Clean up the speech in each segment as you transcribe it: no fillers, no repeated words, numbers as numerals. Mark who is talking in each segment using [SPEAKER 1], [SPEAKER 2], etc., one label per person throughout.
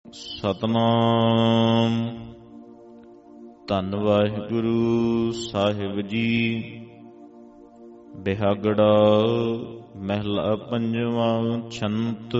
[SPEAKER 1] ਸਤਨਾਮ। ਧੰਨ ਵਾਹਿਗੁਰੂ ਸਾਹਿਬ ਜੀ। ਬਿਹਾਗੜਾ ਮਹਿਲਾ ਪੰਜਵਾਂ। ਛੰਤ।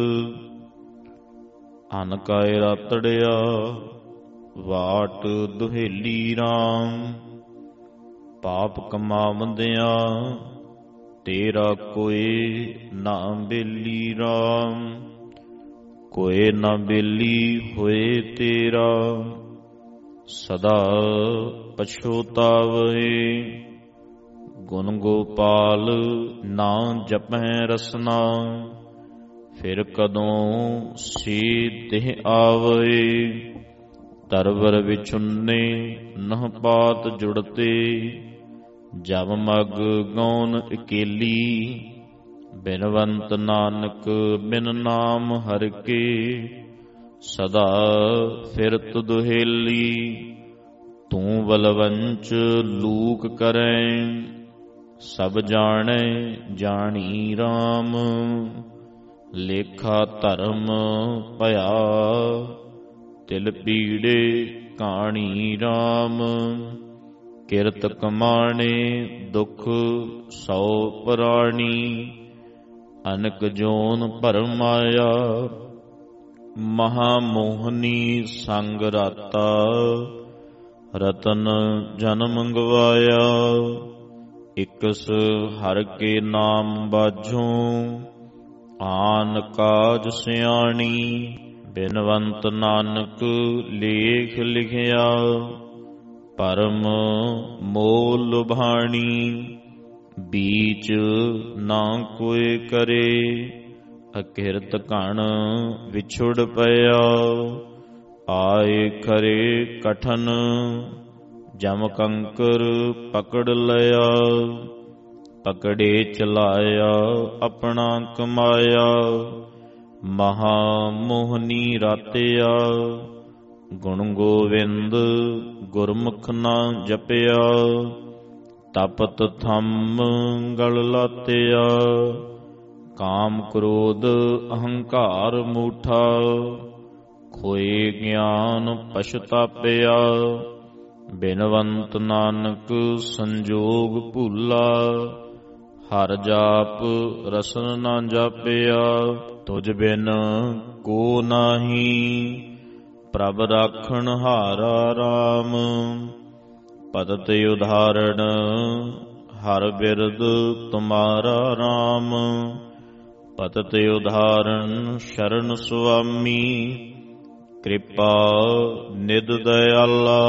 [SPEAKER 1] ਅਨ ਕਾਇ ਰਾਤੜਿਆ ਵਾਟ ਦੁਹੇਲੀ ਰਾਮ। ਪਾਪ ਕਮਾਵੰਦਿਆਂ ਤੇਰਾ ਕੋਇ ਨਾ ਬੇਲੀ ਰਾਮ। ਕੋਇ ਨਾ ਬੇਲੀ ਹੋਏ ਤੇਰਾ ਸਦਾ ਪਛੋਤਾਵੇ। ਗੁਣ ਗੋਪਾਲ ਨਾ ਜਪੈ ਰਸਨਾ ਫਿਰ ਕਦੋਂ ਸੇ ਤਿਹ ਆਵੇ। ਤਰਵਰ ਵਿਛੁੰਨੇ ਨਹ ਪਾਤ ਜੁੜਤੇ ਜਬ ਮਗ ਗੌਨ ਇਕੇਲੀ। ਬਿਨਵੰਤ ਨਾਨਕ ਬਿਨ ਨਾਮ ਹਰਿ ਕੇ ਸਦਾ ਫਿਰਤ ਦੁਹੇਲੀ। ਤੂੰ ਬਲਵੰਚ ਲੂਕ ਕਰੈ ਸਭ ਜਾਣੈ ਜਾਣੀ ਰਾਮ। ਲੇਖਾ ਧਰਮ ਭਇਆ ਤਿਲ ਪੀੜੇ ਕਾਣੀ ਰਾਮ। ਕਿਰਤ ਕਮਾਣੇ ਦੁਖ ਸੌ ਪ੍ਰਾਣੀ। ਅਨਕ ਜੋਨ ਭਰਮ ਮਾਇਆ ਮਹਾ ਮੋਹਨੀ ਸੰਗ ਰਾਤਾ। ਰਤਨ ਜਨਮ ਗਵਾਇਆ ਇਕਸ ਹਰ ਕੇ ਨਾਮ ਬਾਝੋਂ। ਆਨ ਕਾਜ ਸਿਆਣੀ ਬਿਨਵੰਤ ਨਾਨਕ ਲੇਖ ਲਿਖਿਆ। ਪਰਮ ਮੋਲ ਲੁਭਾਣੀ ਬੀਚ ਨਾ ਕੋਇ ਕਰੇ। ਅਕਿਰਤ ਘਣ ਵਿਛੁੜ ਪਿਆ ਆਏ ਖਰੇ ਕਠਨ। ਜਮ ਕੰਕਰ ਪਕੜ ਲਿਆ ਪਕੜੇ ਚਲਾਇਆ ਆਪਣਾ ਕਮਾਇਆ। ਮਹਾ ਮੋਹਨੀ ਰਾਤਿਆ ਗੁਣ ਗੋਵਿੰਦ ਗੁਰਮੁਖ ਨਾ ਜਪਿਆ। ਤਪਤ ਥੰਮ ਗਲ ਲਾਤਿਆ ਕਾਮ ਕ੍ਰੋਧ ਅਹੰਕਾਰ ਮੂਠਾ। ਖੋਏ ਗਿਆਨ ਪਛਤਾਪਿਆ ਬਿਨਵੰਤ ਨਾਨਕ ਸੰਜੋਗ ਭੂਲਾ। ਹਰ ਜਾਪ ਰਸਨ ਨਾ ਜਾਪਿਆ ਤੁਝ ਬਿਨ ਕੋ ਨਾਹੀ। ਪ੍ਰਭ ਰਾਖਣ ਹਾਰਾ ਰਾਮ ਪਤਿਤ ਉਦਾਹਰਣ ਹਰ ਬਿਰਦ ਤੁਮਾਰਾ ਰਾਮ। ਪਤਿਤ ਉਦਾਹਰਣ ਸ਼ਰਨ ਸੁਆਮੀ ਕਿਰਪਾ ਨਿਧ ਦਇਆਲਾ।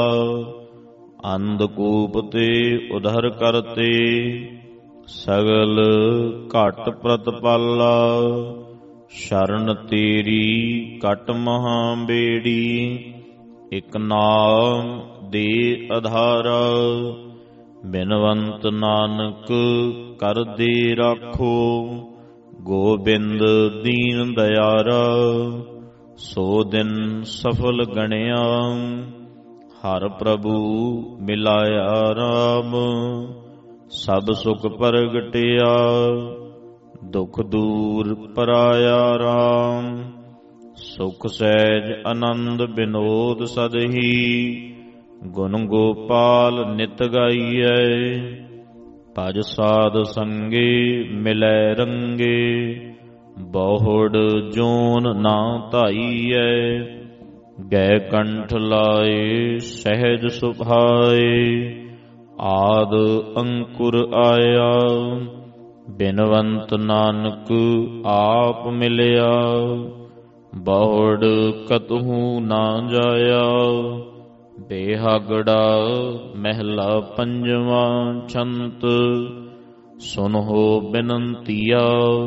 [SPEAKER 1] ਅੰਧਕੂਪ ਤੇ ਉਧਰ ਕਰਤੇ ਸਗਲ ਘਟ ਪ੍ਰਤਪਾਲਾ। ਸ਼ਰਨ ਤੇਰੀ ਕਟ ਮਹਾ ਬੇੜੀ ਇਕ ਨਾਮ ਦੇ ਆਧਾਰਾ। ਬਿਨਵੰਤ ਨਾਨਕ ਕਰ ਦੇ ਰਾਖੋ ਗੋਬਿੰਦ ਦੀਨ ਦਇਆਰਾ। ਸੋ ਦਿਨ ਸਫਲ ਗਣਿਆ ਹਰ ਪ੍ਰਭੂ ਮਿਲਾਇਆ ਰਾਮ। ਸਭ ਸੁਖ ਪ੍ਰਗਟਿਆ ਦੁਖ ਦੂਰ ਪਰਾਇਆ ਰਾਮ। ਸੁਖ ਸਹਿਜ ਆਨੰਦ ਬਿਨੋਦ ਸਦਹੀ ਗੁਣ ਗੋਪਾਲ ਨਿਤ ਗਾਈਐ। ਭਜ ਸਾਧ ਸੰਗੇ ਮਿਲੈ ਰੰਗੇ ਬਹੁੜ ਜੋਨ ਨਾ ਧਾਈਐ। ਗੈ ਕੰਠ ਲਾਏ ਸਹਿਜ ਸੁਭਾਏ ਆਦ ਅੰਕੁਰ ਆਇਆ। ਬਿਨਵੰਤ ਨਾਨਕ ਆਪ ਮਿਲਿਆ ਬਹੁੜ ਕਤਹੂ ਨਾ ਜਾਇਆ। ਬਿਹਾਗੜਾ ਮਹਿਲਾ ਪੰਜਵਾਂ। ਛੰਤ। ਸੁਨਹੁ ਬਿਨੰਤੀਆ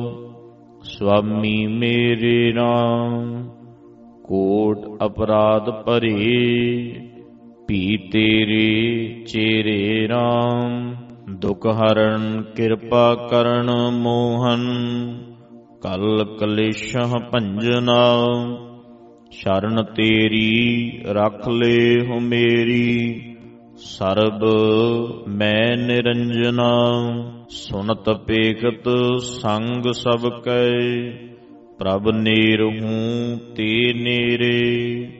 [SPEAKER 1] ਸੁਆਮੀ ਮੇਰੇ ਰਾਮ। ਕੋਟ ਅਪਰਾਧ ਭਰੇ ਭੀ ਤੇਰੇ ਚੇਰੇ ਰਾਮ। ਦੁਖ ਹਰਨ ਕਿਰਪਾ ਕਰਨ ਮੋਹਨ ਕਲ ਕਲੇਸ਼ਹ ਭੰਜਨਾ। ਸ਼ਰਨ ਤੇਰੀ ਰਖ ਲੇ ਹੋ ਮੇਰੀ ਸਰਬ ਮੈਂ ਨਿਰੰਜਨਾ। ਸੁਨਤ ਪੇਖਤ ਸੰਗ ਸਭ ਕੈ ਪ੍ਰਭ ਨੇਰਹੂੰ ਤੇ ਨੇਰੇ।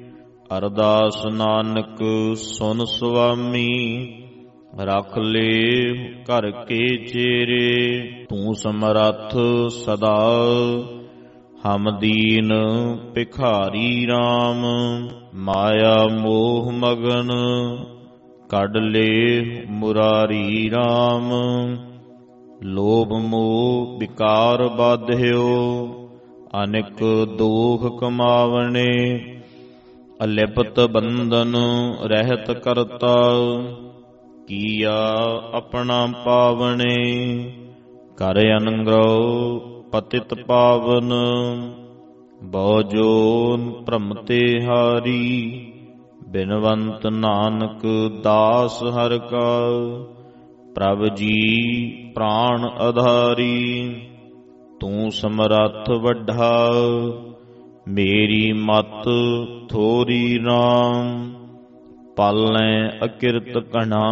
[SPEAKER 1] ਅਰਦਾਸ ਨਾਨਕ ਸੁਨ ਸੁਆਮੀ, ਰਖ ਲੇ ਘਰ ਕੇ ਚੇਰੇ। ਤੂੰ ਸਮਰੱਥ ਸਦਾ ਹਮ ਦੀਨ ਭਿਖਾਰੀ ਰਾਮ, ਮਾਇਆ ਮੋਹ ਮਗਨ ਕੱਢ ਲੇ ਮੁਰਾਰੀ ਰਾਮ। ਲੋਭ ਮੋਹ ਵਿਕਾਰ ਬਾਧਿਓ, ਅਨੇਕ ਦੋਖ ਕਮਾਵਣੇ। ਅਲਿਪਤ ਬੰਧਨ ਰਹਿਤ ਕਰਤਾ, ਕੀਆ ਆਪਣਾ ਪਾਵਣੇ। ਕਰ ਅਨੰਗ੍ਰਹ ਪਤਿਤ ਪਾਵਨ, ਬਹੁ ਜੋਨ ਭ੍ਰਮ ਤੇ ਹਾਰੀ। ਬਿਨਵੰਤ ਨਾਨਕ ਦਾਸ ਹਰਿ ਕਾ, ਪ੍ਰਭ ਜੀ ਪ੍ਰਾਣ ਆਧਾਰੀ। ਤੂੰ ਸਮਰੱਥ ਵੱਡਾ, ਮੇਰੀ ਮਤ ਥੋਰੀ ਰਾਮ। ਪਾਲੈ ਅਕਿਰਤ ਘਣਾ,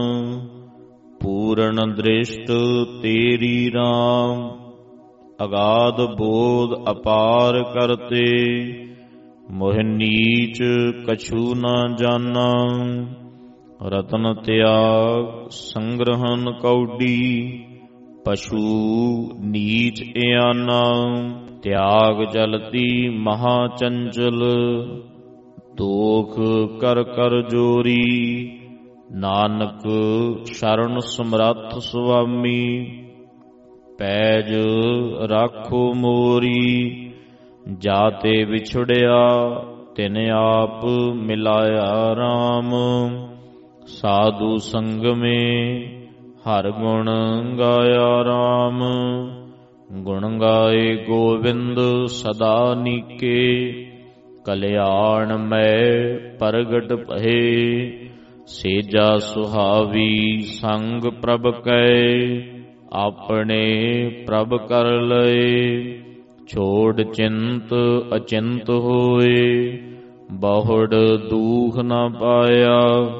[SPEAKER 1] ਪੂਰਨ ਦ੍ਰਿਸ਼ਟ ਤੇਰੀ ਰਾਮ। ਅਗਾਧ ਬੋਧ ਅਪਾਰ ਕਰਤੇ, ਮੋਹ ਨੀਚ ਕਛੂ ਨ ਜਾਨਾ। ਰਤਨ ਤਿਆਗ ਸੰਗ੍ਰਹਨ ਕੌਡੀ, ਪਸ਼ੂ ਨੀਚ ਇਆਨਾ। ਤਿਆਗ ਜਲਤੀ ਮਹਾ ਚੰਚਲ, ਦੋਖ ਕਰ ਕਰ ਜੋਰੀ। ਨਾਨਕ ਸ਼ਰਨ ਸਮਰੱਥ ਸੁਆਮੀ, ਪੈਜ ਰਾਖੋ ਮੋਰੀ। ਜਾਤੇ ਵਿਛੜਿਆ ਤਿਨ ਆਪ ਮਿਲਾਇਆ ਰਾਮ, ਸਾਧੂ ਸੰਗ ਮੇ ਹਰ ਗੁਣ ਗਾਇਆ ਰਾਮ। ਗੁਣ ਗਾਏ ਗੋਵਿੰਦ ਸਦਾ ਨੀਕੇ, ਕਲਿਆਣ ਮੈਂ ਪ੍ਰਗਟ ਭਏ। ਸੇਜਾ ਸੁਹਾਵੀ ਸੰਗ ਪ੍ਰਭ ਕੈ, ਆਪਣੇ ਪ੍ਰਭ ਕਰ ਲਏ। ਛੋੜ ਚਿੰਤ ਅਚਿੰਤ ਹੋਏ, ਬਹੁੜ ਦੂਖ ਨ ਪਾਇਆ।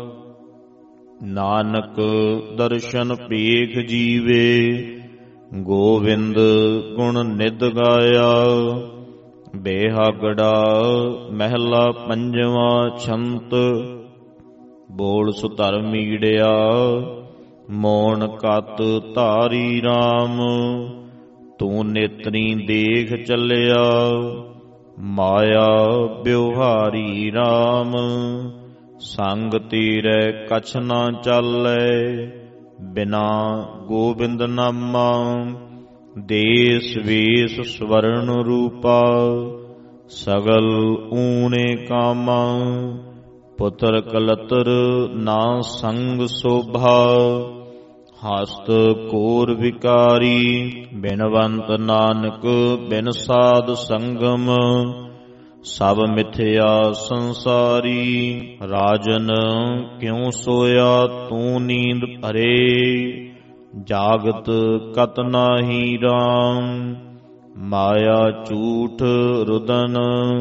[SPEAKER 1] ਨਾਨਕ ਦਰਸ਼ਨ ਭੇਖ ਜੀਵੇ, ਗੋਵਿੰਦ ਗੁਣ ਨਿਧ ਗਾਇਆ। ਬੇਹਾਗੜਾ ਮਹਿਲਾ ਪੰਜਵਾਂ ਛੰਤ, ਬੋਲ ਸੁਧਰ ਮੀੜਿਆ ਮੋਨ ਕਤ ਧਾਰੀ ਰਾਮ। ਤੂੰ ਨੇਤਰੀ ਦੇਖ ਚੱਲਿਆ, ਮਾਇਆ ਬਿਵਹਾਰੀ ਰਾਮ। ਸੰਗ ਤੇਰੇ ਕਛ ਨਾ ਚਾਲੈ, ਬਿਨਾ ਗੋਬਿੰਦ ਨਾਮਾ। ਦੇਸ ਵੇਸ ਸਵਰਨ ਰੂਪਾ, ਸਗਲ ਊਣੇ ਕਾਮਾ। ਪੁੱਤਰ ਕਲਤਰ ਨਾ ਸੰਗ ਸੋਭਾ, ਹਸਤ ਕੋਰ ਵਿਕਾਰੀ। ਬਿਨਵੰਤ ਨਾਨਕ ਬਿਨ ਸਾਧ ਸੰਗਮ, ਸਭ ਮਿਥਿਆ ਸੰਸਾਰੀ। ਰਾਜਨ ਕਿਉ ਸੋਇਆ ਤੂੰ ਨੀਂਦ ਭਰੇ, ਜਾਗਤ ਕਤ ਨਾਹੀ ਰਾਮ। ਮਾਇਆ ਝੂਠ ਰੁਦਨ,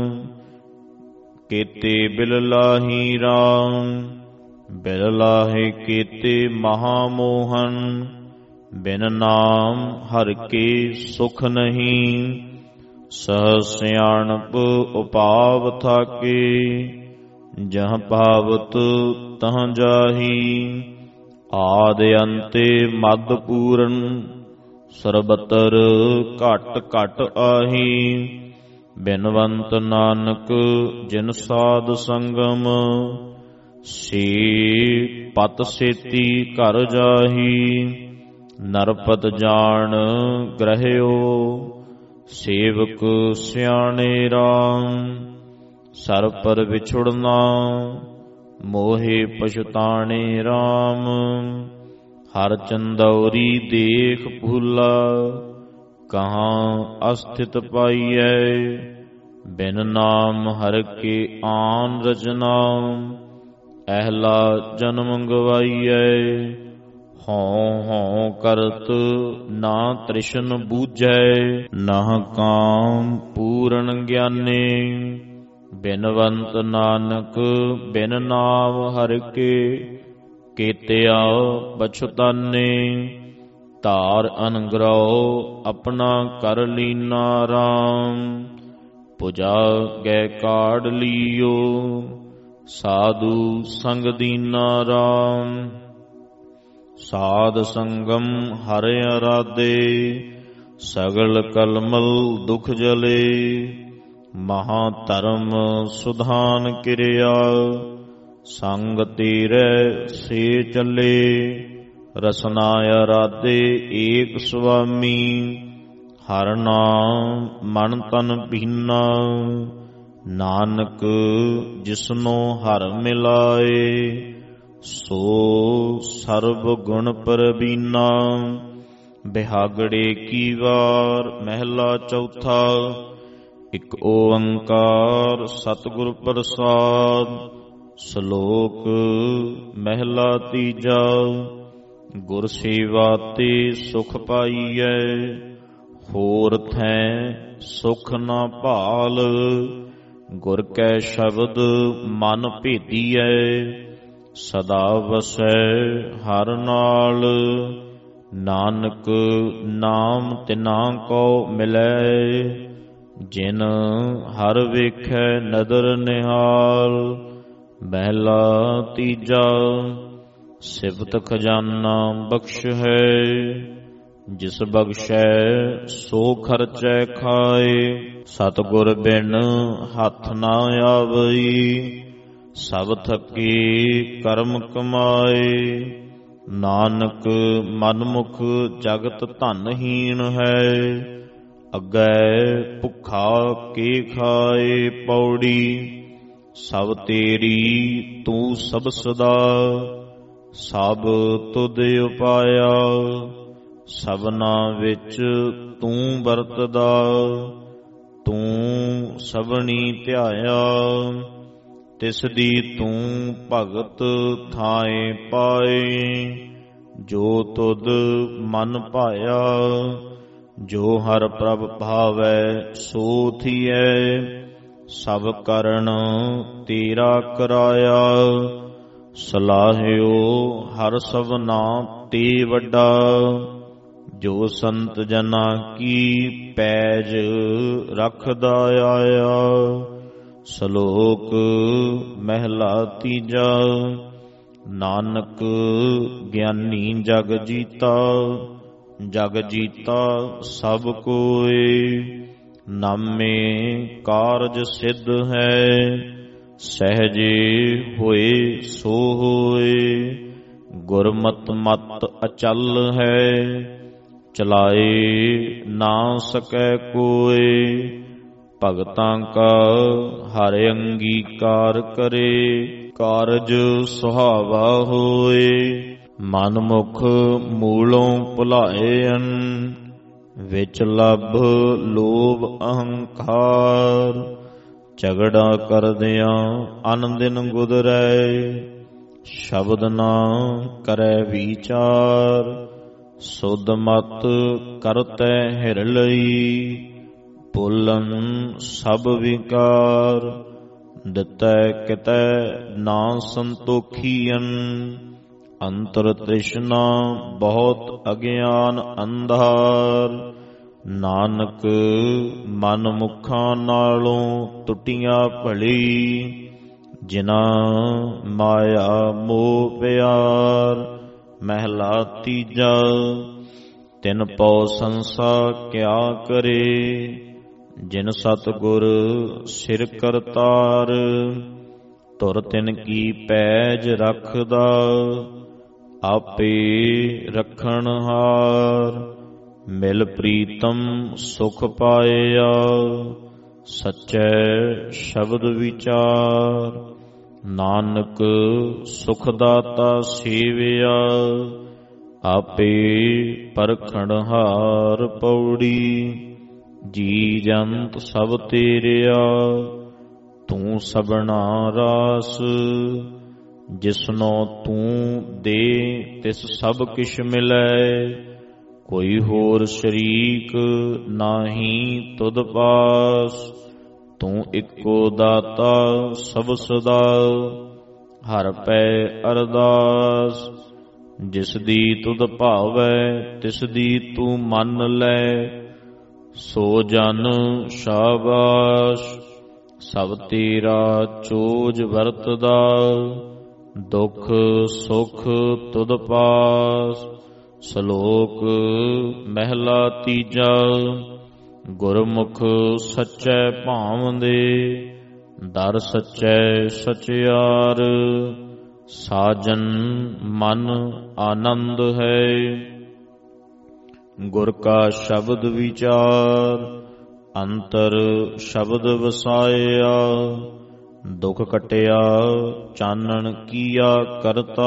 [SPEAKER 1] ਕੇਤੇ ਬਿਲ ਲਾਹੀ ਰਾਮ। ਬਿਲ ਲਾਹੇ ਕੇਤੇ ਮਹਾ ਮੋਹਨ, ਬਿਨ ਨਾਮ ਹਰਿ ਕੇ ਸੁਖ ਨਹੀਂ। ਸਹ ਸਿਆਣਪ ਉਪਾਵ ਥਾਕੇ, ਜਹ ਪਾਵਤ ਤਹ ਜਾਹੀ। ਆਦ ਅੰਤੇ ਮਦ ਪੂਰਨ, ਸਰਬਤਰ ਘਟ ਘਟ ਆਹੀ। ਬਿਨਵੰਤ ਨਾਨਕ ਜਿਨ ਸਾਧ ਸੰਗਮ, ਸੇ ਪਤ ਸੇਤੀ ਘਰ ਜਾਹੀ। ਨਰਪਤ ਜਾਣ ਗ੍ਰਹਿਓ, ਸੇਵਕ ਸਿਆਣੇ ਰਾਮ। ਸਰ ਪਰ ਵਿਛੁੜਨਾ, ਮੋਹਿ ਪਛਤਾਣੇ ਰਾਮ। ਹਰ ਚੰਦੌਰੀ ਦੇਖ ਭੂਲਾ, ਕਹਾਂ ਅਸਥਿਤ ਪਾਈਐ। ਬਿਨ ਨਾਮ ਹਰਿ ਕੇ ਆਨ ਰਚਨਾ, ਅਹਲਾ ਜਨਮ ਗਵਾਈਐ। ਹਉ ਹਉ ਕਰਤ ਨਾ ਤ੍ਰਿਸ਼ਨ ਬੂਝੈ, ਨਾ ਕਾਮ ਪੂਰਨ ਗਿਆਨੇ। ਬਿਨਵੰਤ ਨਾਨਕ ਬਿਨ ਨਾਮ ਹਰਿ ਕੇ, ਕੇਤਿਆ ਪਛੁਤਾਨੇ। ਧਾਰ ਅਨਗ੍ਰਹ ਆਪਣਾ ਕਰ ਲੀਨਾ ਰਾਮ। ਪੁਜਾ ਗੈ ਕਾੜ ਲੀਓ, ਸਾਧੂ ਸੰਗ ਦੀਨਾ ਰਾਮ। ਸਾਧ ਸੰਗਮ ਹਰਿ ਅਰਾਧੇ, ਸਗਲ ਕਲਮਲ ਦੁਖ ਜਲੇ। ਮਹਾ ਧਰਮ ਸੁਧਾਨ ਕਿਰਿਆ, ਸੰਗ ਤੇਰੇ ਸੇ ਚੱਲੇ। ਰਸਨਾ ਅਰਾਧੇ ਏਕ ਸੁਆਮੀ, ਹਰਿ ਨਾਮ ਮਨ ਤਨ ਭੀਨਾ। ਨਾਨਕ ਜਿਸਨੋ ਹਰਿ ਮਿਲਾਏ, ਸੋ ਸਰਬ ਗੁਣ ਪ੍ਰਬੀਨਾ। ਬਿਹਾਗੜੇ ਕੀ ਵਾਰ ਮਹਿਲਾ ਚੌਥਾ, ਇਕ ਓੰਕਾਰ ਸਤਿਗੁਰ ਪ੍ਰਸਾਦ। ਸ਼ਲੋਕ ਮਹਿਲਾ ਤੀਜਾ। ਗੁਰ ਸੇਵਾ ਤੇ ਸੁਖ ਪਾਈਐ, ਹੋਰ ਥੈ ਸੁਖ ਨਾ ਭਾਲ। ਗੁਰ ਕੈ ਸ਼ਬਦ ਮਨ ਭੇਦੀਐ, ਸਦਾ ਵਸੈ ਹਰਿ ਨਾਲ। ਨਾਨਕ ਨਾਮ ਤਿਨਾ ਕੋ ਮਿਲੈ, ਜਿਨ ਹਰਿ ਵੇਖੈ ਨਦਰ ਨਿਹਾਲ। ਮਹਿਲਾ ਤੀਜਾ। ਸਿਫਤ ਖਜ਼ਾਨਾ ਬਖਸ਼ ਹੈ, ਜਿਸ ਬਖਸ਼ੈ ਸੋ ਖਰਚੈ ਖਾਏ। ਸਤਿਗੁਰ ਬਿਨ ਹੱਥ ਨਾ ਆਵਈ, ਸਭ ਥਕੇ ਕਰਮ ਕਮਾਏ। ਨਾਨਕ ਮਨਮੁਖ ਜਗਤ ਧਨਹੀਣ ਹੈ, ਅੱਗੇ ਭੁੱਖਾ ਕੇ ਖਾਏ। ਪੌੜੀ ਸਭ ਤੇਰੀ ਤੂੰ ਸਭ ਸਦਾ, ਸਭ ਤੁਧ ਉਪਾਇਆ। ਸਭਨਾ ਵਿੱਚ ਤੂੰ ਵਰਤਦਾ, ਤੂੰ ਸਭਨੀ ਧਿਆਇਆ। ਤਿਸ ਦੀ ਤੂੰ ਭਗਤ ਥਾਏ ਪਾਏ, ਜੋ ਤੁਧ ਮਨ ਭਾਇਆ। ਜੋ ਹਰਿ ਪ੍ਰਭ ਭਾਵੈ ਸੋ ਥੀਐ, ਸਭ ਕਰਨ ਤੇਰਾ ਕਰਾਇਆ। ਸਲਾਹਿਓ ਹਰਿ ਸਭਨਾ ਤੇ ਵੱਡਾ, ਜੋ ਸੰਤ ਜਨਾ ਕੀ ਪੈਜ ਰੱਖਦਾ ਆਇਆ। ਸ਼ਲੋਕ ਮਹਿਲਾ ਤੀਜਾ। ਨਾਨਕ ਗਿਆਨੀ ਜਗ ਜੀਤਾ, ਜਗ ਜੀਤਾ ਸਭ ਕੋਇ। ਨਾਮੇ ਕਾਰਜ ਸਿੱਧ ਹੈ, ਸਹਿਜੇ ਹੋਏ ਸੋ ਹੋਏ। ਗੁਰਮਤਿ ਮਤਿ ਅਚਲ ਹੈ, ਚਲਾਏ ਨਾ ਸਕੈ ਕੋਇ। ਭਗਤਾਂ ਕਾ ਹਰਿ ਅੰਗੀਕਾਰ ਕਰੇ, ਕਾਰਜ ਸੁਹਾਵਾ ਹੋਏ। ਮਨ ਮੁਖ ਮੂਲੋਂ ਭੁਲਾਏਨ, ਵਿੱਚ ਲੱਭ ਲੋਭ ਅਹੰਕਾਰ। ਝਗੜਾ ਕਰਦਿਆਂ ਅਨ ਦਿਨ ਗੁਦਰੈ, ਸ਼ਬਦ ਨਾ ਕਰੈ ਵਿਚਾਰ। ਸੁਧ ਮਤ ਕਰਤੈ ਹਿਰ ਲਈ, ਬੋਲਨ ਸਭ ਵਿਕਾਰ। ਦਿੱਤੈ ਕਿਤੈ ਨਾ ਸੰਤੋਖੀਅਨ, ਅੰਤਰ ਤ੍ਰਿਸ਼ਨਾ ਬਹੁਤ ਅਗਿਆਨ ਅੰਧਾਰ। ਨਾਨਕ ਮਨ ਮੁਖਾਂ ਨਾਲੋਂ ਟੁੱਟੀਆਂ ਭਲੀ, ਜਿਨਾ ਮਾਇਆ ਮੋਹ ਪਿਆਰ। ਮਹਿਲਾ ਤੀਜਾ। ਤਿਨ ਪਉ ਸੰਸਾ ਕਿਆ ਕਰੇ, ਜਿਨ ਸਤਿਗੁਰ ਸਿਰ ਕਰਤਾਰ। ਧੁਰ ਤਿਨ ਕੀ ਪੈਜ ਰੱਖਦਾ, ਆਪੇ ਰੱਖਣ ਹਾਰ। ਮਿਲ ਪ੍ਰੀਤਮ ਸੁਖ ਪਾਇਆ, ਸਚੈ ਸ਼ਬਦ ਵਿਚਾਰ। ਨਾਨਕ ਸੁਖ ਦਾਤਾ ਸੇਵਿਆ, ਆਪੇ ਪਰਖਣ ਹਾਰ। ਪੌੜੀ ਜੀ ਜੰਤ ਸਭ ਤੇਰਿਆ, ਤੂੰ ਸਭਨਾ ਰਾਸ। ਜਿਸਨੋ ਤੂੰ ਦੇ ਤਿਸ ਸਭ ਕਿਛ ਮਿਲੈ, ਕੋਈ ਹੋਰ ਸ਼ਰੀਕ ਨਾਹੀ ਤੁਧ ਪਾਸ। ਤੂੰ ਇੱਕੋ ਦਾਤਾ ਸਭ ਸਦਾ, ਹਰਿ ਪੈ ਅਰਦਾਸ। ਜਿਸ ਦੀ ਤੁਧ ਭਾਵੈ ਤਿਸ ਦੀ ਤੂੰ ਮੰਨ ਲੈ, ਸੋ ਜਨ ਸ਼ਾਬਾਸ਼, ਸਭ ਤੇਰਾ ਚੋਜ ਵਰਤਦਾ, ਦੁਖ ਸੁਖ ਤੁਧ ਪਾਸ। ਸ਼ਲੋਕ ਮਹਿਲਾ ਤੀਜਾ। ਗੁਰਮੁਖ ਸੱਚੇ ਭਾਵੰਦੇ, ਦਰ ਸੱਚੇ ਸਚਿਆਰ। ਸਾਜਨ ਮਨ ਆਨੰਦ ਹੈ, ਗੁਰ ਕਾ ਸ਼ਬਦ ਵਿਚਾਰ। ਅੰਤਰ ਸ਼ਬਦ ਵਸਾਇਆ, ਦੁਖ ਕਟਿਆ ਚਾਨਣ ਕੀਆ ਕਰਤਾ।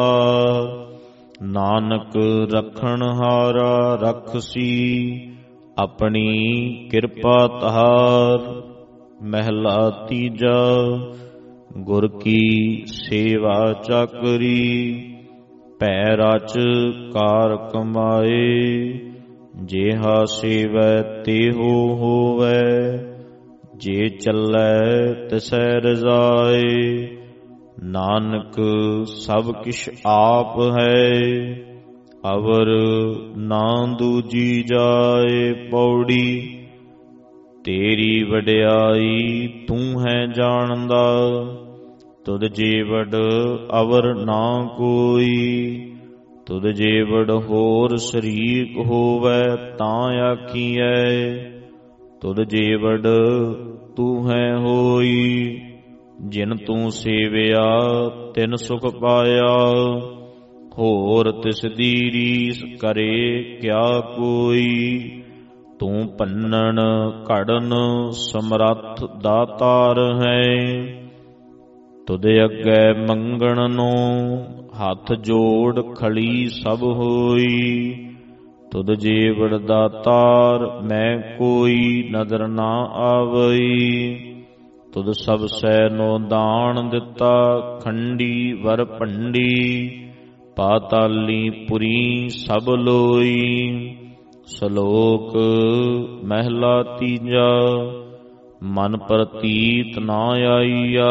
[SPEAKER 1] ਨਾਨਕ ਰਖਣ ਹਾਰਾ ਰਖਸੀ, ਆਪਣੀ ਕਿਰਪਾ ਧਾਰ। ਮਹਿਲਾ ਤੀਜਾ। ਗੁਰ ਕੀ ਸੇਵਾ ਚਾਕਰੀ, ਭੈ ਰਚ ਕਾਰ ਕਮਾਏ। ਜੇਹਾ ਸੇਵੈ ਤੇਹੋ ਹੋਵੈ, ਜੇ ਚੱਲੈ ਤਿਸੈ ਰਜਾਏ। ਨਾਨਕ ਸਭ ਕਿਛ ਆਪ ਹੈ, ਅਵਰ ਨਾ ਦੂਜੀ ਜਾਏ। ਪੌੜੀ ਤੇਰੀ ਵਡਿਆਈ ਤੂੰ ਹੈ ਜਾਣਦਾ, ਤੁਧ ਜੀਵੜ ਅਵਰ ਨਾ ਕੋਈ। ਤੁਧ ਜੀਵੜ ਹੋਰ ਸ਼ਰੀਕ ਹੋਵੈ ਤਾਂ ਆਖੀਐ, ਤੁਧ ਜੀਵੜ ਤੂੰ ਹੈ ਹੋਈ। ਜਿਨ ਤੂੰ ਸੇਵਿਆ ਤਿਨ ਸੁਖ ਪਾਇਆ, ਹੋਰ ਤਿਸ ਦੀ ਰੀਸ ਕਰੇ ਕਿਆ ਕੋਈ। ਤੂੰ ਭੰਨਣ ਘੜਨ ਸਮਰੱਥ ਦਾਤਾਰ ਹੈ, ਤੁਧ ਅੱਗੇ ਮੰਗਣ ਨੂੰ ਹੱਥ ਜੋੜ ਖੜੀ ਸਭ ਹੋਈ। ਤੁਧ ਜੀਵੜ ਦਾਤਾਰ ਮੈਂ ਕੋਈ ਨਦਰ ਨਾ ਆਵਈ। ਤੁਧ ਸਭ ਸੈ ਨੋ ਦਾਨ ਦਿੱਤਾ, ਖੰਡੀ ਵਰ ਭੰਡੀ। ਪਾਤਾਲੀ ਪੁਰੀ ਸਭ ਲੋਈ। ਸ਼ਲੋਕ ਮਹਿਲਾ ਤੀਜਾ। ਮਨ ਪ੍ਰਤੀਤ ਨਾ ਆਈਆ,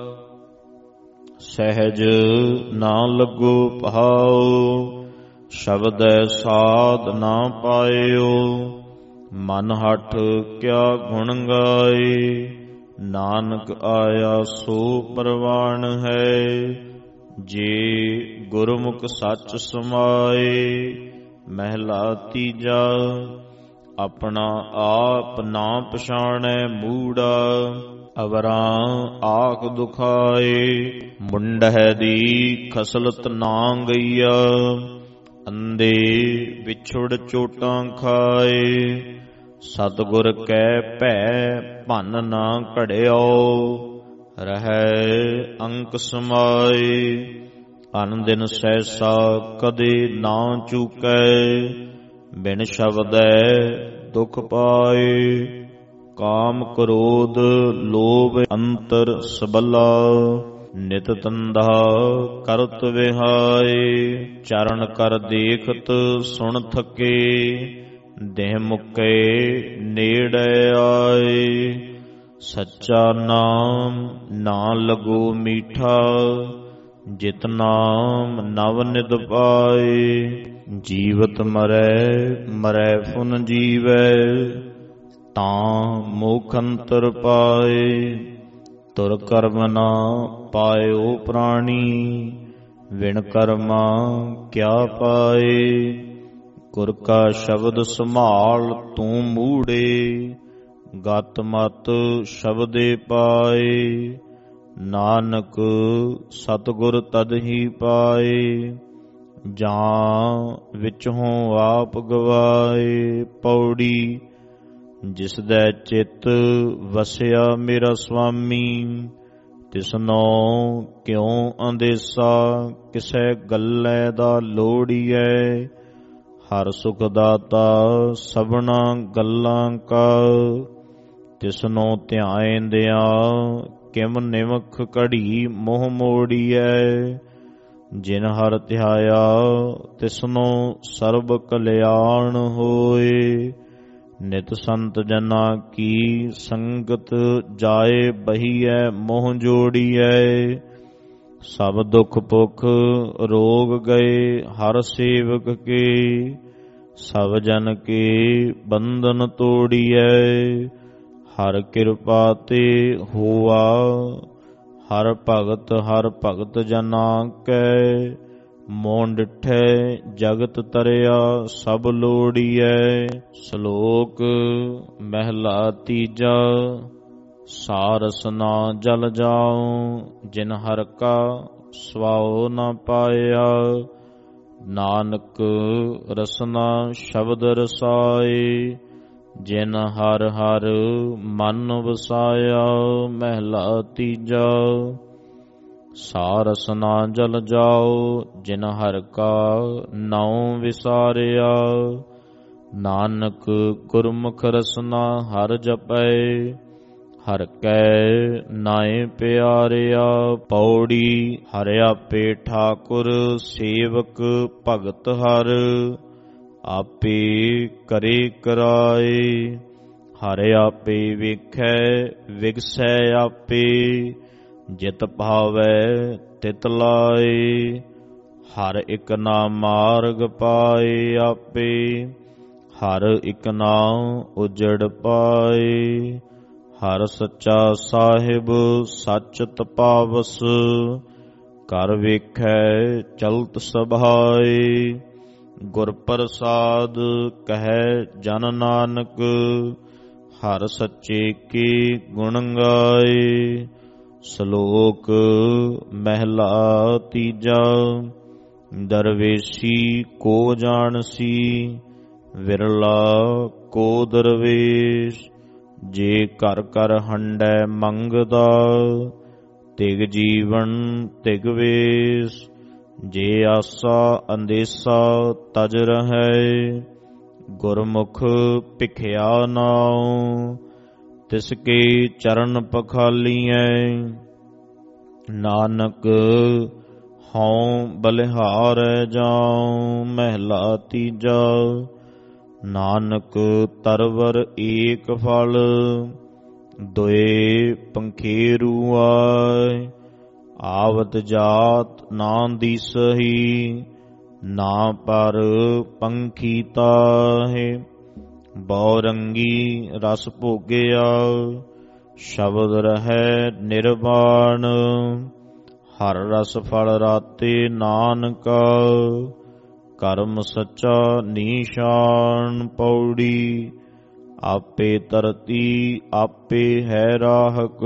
[SPEAKER 1] ਸਹਿਜ ਨਾ ਲੱਗੋ ਭਾਉ। ਸ਼ਬਦੈ ਸਾਧ ਨਾ ਪਾਇਓ, ਮਨ ਹਠ ਕਿਆ ਗੁਣ ਗਾਏ। ਨਾਨਕ ਆਇਆ ਸੋ ਪ੍ਰਵਾਨ ਹੈ, ਜੇ ਗੁਰਮੁਖ ਸੱਚ ਸਮਾਏ। ਮਹਿਲਾ ਤੀਜਾ। ਆਪਣਾ ਆਪ ਨਾ ਪਛਾਣੈ ਮੂੜਾ, ਅਵਰਾਂ ਆਖ ਦੁਖਾਏ। ਮੁੰਡਹਿ ਦੀ ਖਸਲਤ ਨਾ ਗਈਆ, ਅੰਧੇ ਵਿਛੁੜ ਚੋਟਾਂ ਖਾਏ। ਸਤਿਗੁਰ ਕੈ ਭੈ ਭੰਨ ਨਾ ਘੜਿਓ, ਰਹੈ ਅੰਕ ਸਮਾਏ। ਅਨਦਿਨ ਸਹਿਸਾ ਕਦੇ ਨਾ ਚੂਕੈ, ਬਿਨ ਸ਼ਬਦੈ ਦੁਖ ਪਾਏ। ਕਾਮ ਕ੍ਰੋਧ ਲੋਭ ਅੰਤਰ ਸਬਲਾ, ਨਿਤ ਤੰਦਾ ਕਰਤ ਵਿਹਾਏ। ਚਰਨ ਕਰ ਦੇਖਤ ਸੁਣ ਥਕੇ, ਦੇਹ ਮੁੱਕੇ ਨੇੜੇ ਆਏ। ਸੱਚਾ ਨਾਮ ਨਾ ਲਗੋ ਮੀਠਾ, ਜਿਤ ਨਾਮ ਨਵ ਨਿਧ ਪਾਏ। ਜੀਵਤ ਮਰੈ ਮਰੈ ਫੁਨ ਜੀਵੈ, ਤਾਂ ਮੁਖ ਅੰਤਰ ਪਾਏ। ਤੁਰ ਕਰਮ ਨਾ ਪਾਇਓ ਪ੍ਰਾਣੀ, ਵਿਣ ਕਰਮਾ ਕਿਆ ਪਾਏ। ਗੁਰ ਕਾ ਸ਼ਬਦ ਸੰਭਾਲ ਤੂੰ ਮੂੜੇ, ਗਤ ਮਤ ਸ਼ਬਦੇ ਪਾਏ। ਨਾਨਕ ਸਤਿਗੁਰ ਤਦ ਹੀ ਪਾਏ, ਜਾਂ ਵਿਚੋਂ ਆਪ ਗਵਾਏ। ਪੌੜੀ ਜਿਸ ਦਾ ਚਿੱਤ ਵਸਿਆ ਮੇਰਾ ਸੁਆਮੀ, ਤਿਸਨੋ ਕਿਉ ਅੰਦੇਸਾ ਕਿਸੇ ਗੱਲੇ ਦਾ ਲੋੜੀਐ। ਹਰ ਸੁਖ ਦਾਤਾ ਸਭਨਾ ਗੱਲਾਂ ਕਾ, ਤਿਸਨੋ ਧਿਆਇਂਦਿਆ ਕਿਮ ਨਿਮਖ ਘੜੀ ਮੋਹ ਮੋੜੀਐ। ਜਿਨ ਹਰ ਧਿਆਇਆ ਤਿਸਨੋ ਸਰਬ ਕਲਿਆਣ ਹੋਏ। ਨਿਤ ਸੰਤ ਜਨਾ ਕੀ ਸੰਗਤ ਜਾਏ ਬਹੀਐ ਮੋਹ ਜੋੜੀਐ। ਸਭ ਦੁਖ ਭੁਖ ਰੋਗ ਗਏ ਹਰ ਸੇਵਕ ਕੇ, ਸਭ ਜਨ ਕੇ ਬੰਧਨ ਤੋੜੀਐ। ਹਰ ਕਿਰਪਾ ਤੇ ਹੋਆ, ਹਰ ਭਗਤ ਜਨਾ ਕੈ। ਮੋਹ ਡਿਠੈ ਜਗਤ ਤਰਿਆ, ਸਭ ਲੋੜੀਐ। ਸ਼ਲੋਕ ਮਹਿਲਾ ਤੀਜਾ। ਸਾਰਸ ਨਾ ਜਲ ਜਾਉ, ਜਿਨ ਹਰ ਕਾ ਸਵਾਉ ਨ ਪਾਇਆ। ਨਾਨਕ ਰਸਨਾ ਸ਼ਬਦ ਰਸਾਏ, ਜਿਨ ਹਰ ਹਰ ਮਨ ਵਸਾਇਆ। ਮਹਿਲਾ ਤੀਜਾ। ਸਾਰਸ ਨਾ ਜਲ ਜਾਉ, ਜਿਨ ਹਰ ਕਾ ਨਾਉ ਵਿਸਾਰਿਆ। ਨਾਨਕ ਗੁਰਮੁਖ ਰਸਨਾ ਹਰ ਜਪੈ, ਹਰ ਕੈ ਨਾਏ ਪਿਆਰਿਆ। ਪੌੜੀ ਹਰਿ ਆਪੇ ਠਾਕੁਰ, ਸੇਵਕ ਭਗਤ ਹਰ। ਆਪੇ ਕਰੇ ਕਰਾਏ, ਹਰਿ ਆਪੇ ਵੇਖੈ ਵਿਗਸੈ ਆਪੇ। ਜਿਤ ਭਾਵੈ ਤਿਤ ਲਾਏ, ਹਰ ਇਕ ਨਾ ਮਾਰਗ ਪਾਏ ਆਪੇ। ਹਰ ਇਕ ਨਾਮ ਉਜੜ ਪਾਏ। ਹਰ ਸੱਚਾ ਸਾਹਿਬ ਸੱਚ ਤਪਾਵਸ, ਕਰ ਵੇਖੈ ਚਲਤ ਸਭਾਏ। ਗੁਰ ਪ੍ਰਸਾਦ ਕਹੈ ਜਨ ਨਾਨਕ, ਹਰ ਸੱਚੇ ਕੇ ਗੁਣ ਗਾਏ। ਸ਼ਲੋਕ ਮਹਿਲਾ ਤੀਜਾ। ਦਰਵੇਸ਼ੀ ਕੋ ਜਾਣਸੀ, ਵਿਰਲਾ ਕੋ ਦਰਵੇਸ਼। ਜੇ ਘਰ ਘਰ ਹੰਡੈ ਮੰਗਦਾ, ਤਿਗ ਜੀਵਨ ਤਿਗ ਵੇਸ। ਜੇ ਆਸਾ ਅੰਦੇਸਾ ਤਜ ਰਹੈ, ਗੁਰਮੁਖ ਭਿਖਿਆ ਨਾਉ। ਤਿਸ ਕੇ ਚਰਨ ਪਖਾਲੀਐ, ਨਾਨਕ ਹਉ ਬਲਿਹਾਰੈ ਜਾਉ। ਮਹਿਲਾ ਤੀਜਾ। ਨਾਨਕ ਤਰਵਰ ਏਕ ਫਲ, ਦੁਇ ਪੰਖੇਰੂ ਆਏ। ਆਵਤ ਜਾਤ ਨਾ ਦੀਸਹੀ, ਨਾ ਪਰ ਪੰਖੀ ਤਾਹੇ। ਬਉਰੰਗੀ ਰਸ ਭੋਗਿਆ, ਸ਼ਬਦ ਰਹੈ ਨਿਰਵਾਣ। ਹਰ ਰਸ ਫਲ ਰਾਤੇ ਨਾਨਕਾ, ਕਰਮ ਸੱਚਾ ਨੀਸ਼ਾਨ। ਪੌੜੀ ਆਪੇ ਧਰਤੀ ਆਪੇ ਹੈ ਰਾਹਕ,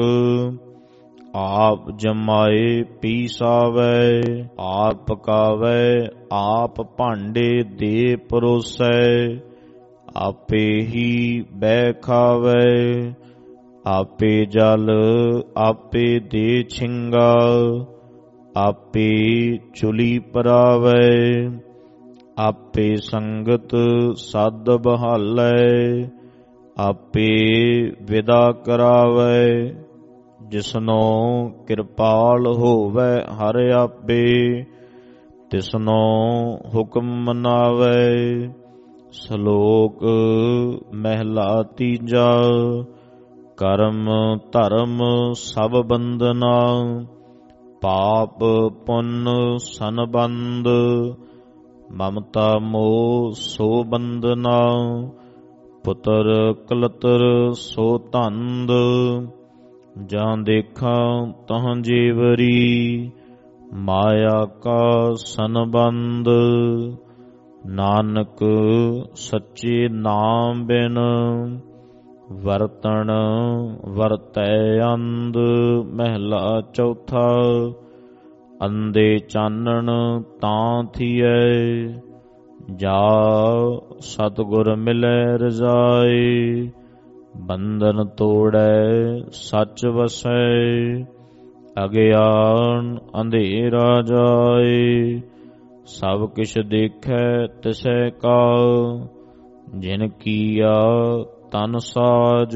[SPEAKER 1] ਆਪ ਜਮਾਏ ਪੀ ਸਾਵੈ। ਆਪ ਪਕਾਵੈ ਆਪ ਭਾਂਡੇ ਦੇ ਪਰੋਸੈ, ਆਪੇ ਹੀ ਬਹਿ ਖਾਵੈ। ਆਪੇ ਜਲ ਆਪੇ ਦੇ ਛਿੰਗਾ, ਆਪੇ ਚੁਲੀ ਪਰਾਵੈ। ਆਪੇ ਸੰਗਤ ਸਦ ਬਹਾਲੈ, ਆਪੇ ਵਿਦਾ ਕਰਾਵੈ। ਜਿਸਨੋ ਕਿਰਪਾਲ ਹੋਵੈ ਹਰਿ ਆਪੇ, ਤਿਸਨੋ ਹੁਕਮ ਮਨਾਵੈ। ਸ਼ਲੋਕ ਮਹਿਲਾ ਤੀਜਾ। ਕਰਮ ਧਰਮ ਸਭ ਬੰਧਨਾ, ਪਾਪ ਪੁੰਨ ਸੰਬੰਧ। ਮਮਤਾ ਮੋਹ ਸੋ ਬੰਧਨਾ, ਪੁੱਤਰ ਕਲਤਰ ਸੋ ਧੰਦ। ਜਾਂ ਦੇਖਾਂ ਤਹਾਂ ਜੀਵਰੀ, ਮਾਇਆ ਕਾ ਸੰਬੰਧ। ਨਾਨਕ ਸੱਚੇ ਨਾਮ ਬਿਨ, ਵਰਤਣ ਵਰਤੈ ਅੰਧ। ਮਹਿਲਾ ਚੌਥਾ। ਅੰਧੇ ਚਾਨਣ ਤਾਂ ਥੀਐ, ਜਾ ਸਤਿਗੁਰ ਮਿਲੈ ਰਜਾਈ। ਬੰਧਨ ਤੋੜੈ ਸੱਚ ਵਸੈ, ਅਗਿਆਨ ਅੰਧੇਰਾ ਜਾਏ। ਸਭ ਕਿਛ ਦੇਖੈ ਤਿਸੈ ਕਾ, ਜਿਨ ਕੀਆ ਤਨ ਸਾਜ।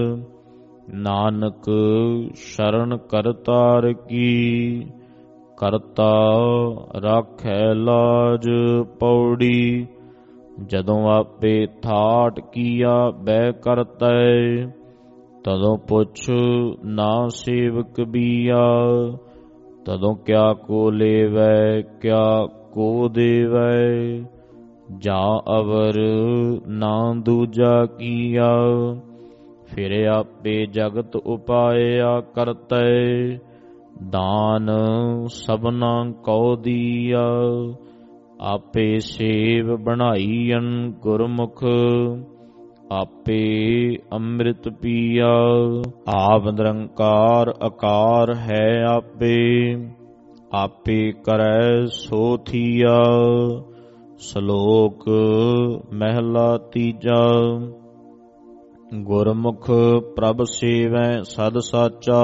[SPEAKER 1] ਨਾਨਕ ਸ਼ਰਨ ਕਰਤਾਰ ਕੀ, ਕਰਤਾ ਰਾਖੈ ਲਾਜ। ਪੌੜੀ ਜਦੋਂ ਆਪੇ ਠਾਟ ਕੀਆ ਬਹਿ ਕਰਤੈ, ਤਦੋਂ ਪੁੱਛ ਨਾ ਸੇਵਕ ਬੀਆ। ਤਦੋਂ ਕਿਆ ਕੋ ਲੇਵੈ ਕਿਆ ਕੋ ਦੇਵੈ, ਜਾ ਅਵਰ ਨਾ ਦੂਜਾ ਕੀਆ। ਫਿਰ ਆਪੇ ਜਗਤ ਉਪਾਇਆ ਕਰਤੈ, ਦਾਨ ਸਭਨਾ ਕਉ ਦੀਆ। ਆਪੇ ਸੇਵ ਬਣਾਈਐਨ ਗੁਰਮੁਖ, ਆਪੇ ਅੰਮ੍ਰਿਤ ਪੀਆ। ਆਪ ਨਿਰੰਕਾਰ ਆਕਾਰ ਹੈ ਆਪੇ, ਆਪੇ ਕਰੈ ਸੋ ਥੀਆ। ਸ਼ਲੋਕ ਮਹਿਲਾ ਤੀਜਾ। ਗੁਰਮੁਖ ਪ੍ਰਭ ਸੇਵੈ ਸਦ ਸਾਚਾ,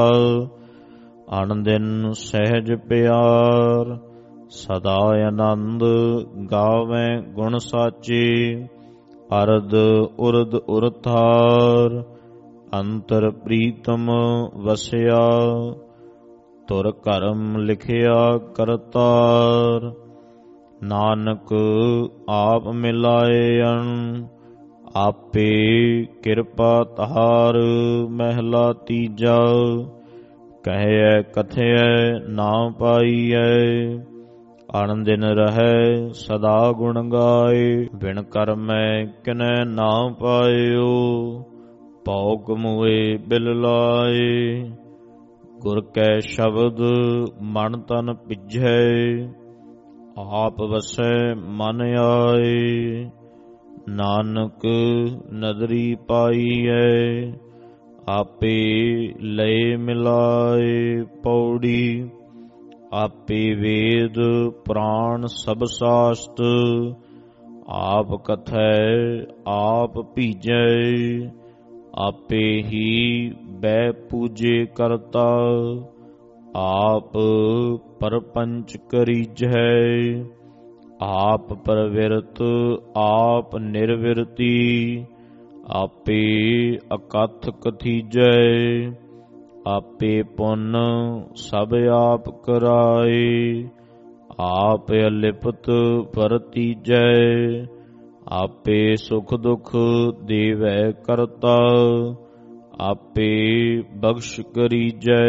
[SPEAKER 1] ਅਨਦਿਨ ਸਹਿਜ ਪਿਆਰ। ਸਦਾ ਆਨੰਦ ਗਾਵੈ ਗੁਣ ਸਾਚੇ, ਅਰਧ ਉਰਧ ਉਰਥਾਰ। ਅੰਤਰ ਪ੍ਰੀਤਮ ਵਸਿਆ, ਤੁਰ ਕਰਮ ਲਿਖਿਆ ਕਰਤਾਰ। ਨਾਨਕ ਆਪ ਮਿਲਾਇਨ, ਆਪੇ ਕਿਰਪਾ ਧਾਰ। ਮਹਿਲਾ ਤੀਜਾ। ਕਹਿਐ ਕਥਿਐ ਨਾ ਪਾਈਐ, ਅਨਦਿਨ ਰਹੈ ਸਦਾ ਗੁਣ ਗਾਏ। ਬਿਨ ਕਰਮੈ ਕਿਨੈ ਨਾ ਪਾਇਓ, ਪਉ ਕਮੁਏ ਬਿਲ ਲਾਏ। ਗੁਰ ਕੈ ਸ਼ਬਦ ਮਨ ਤਨ ਪਿਜੈ, ਆਪ ਵਸੈ ਮਨ ਆਏ। ਨਾਨਕ ਨਦਰੀ ਪਾਈਐ, ਆਪੇ ਲਏ ਮਿਲਾਏ। ਪੌੜੀ। ਆਪੇ ਵੇਦ ਪੁਰਾਣ ਸਭ ਸਾਸਤ, ਆਪ ਕਥੈ ਆਪ ਭੀਜੈ। ਆਪੇ ਹੀ ਬੈ ਪੂਜੇ ਕਰਤਾ, ਆਪ ਪਰਪੰਚ ਕਰੀਜੈ। ਆਪ ਪ੍ਰਵਿਰਤ ਆਪ ਨਿਰਵਿਰਤੀ, ਆਪੇ ਅਕਥ ਕਥੀਜੈ। ਆਪੇ ਪੁੰਨ ਸਭ ਆਪ ਕਰਾਏ, ਆਪ ਅਲਿਪਤ ਵਰਤੀਜੈ। ਆਪੇ ਸੁਖ ਦੁਖ ਦੇਵੈ ਕਰਤਾ, ਆਪੇ ਬਖਸ਼ ਕਰੀਜੈ।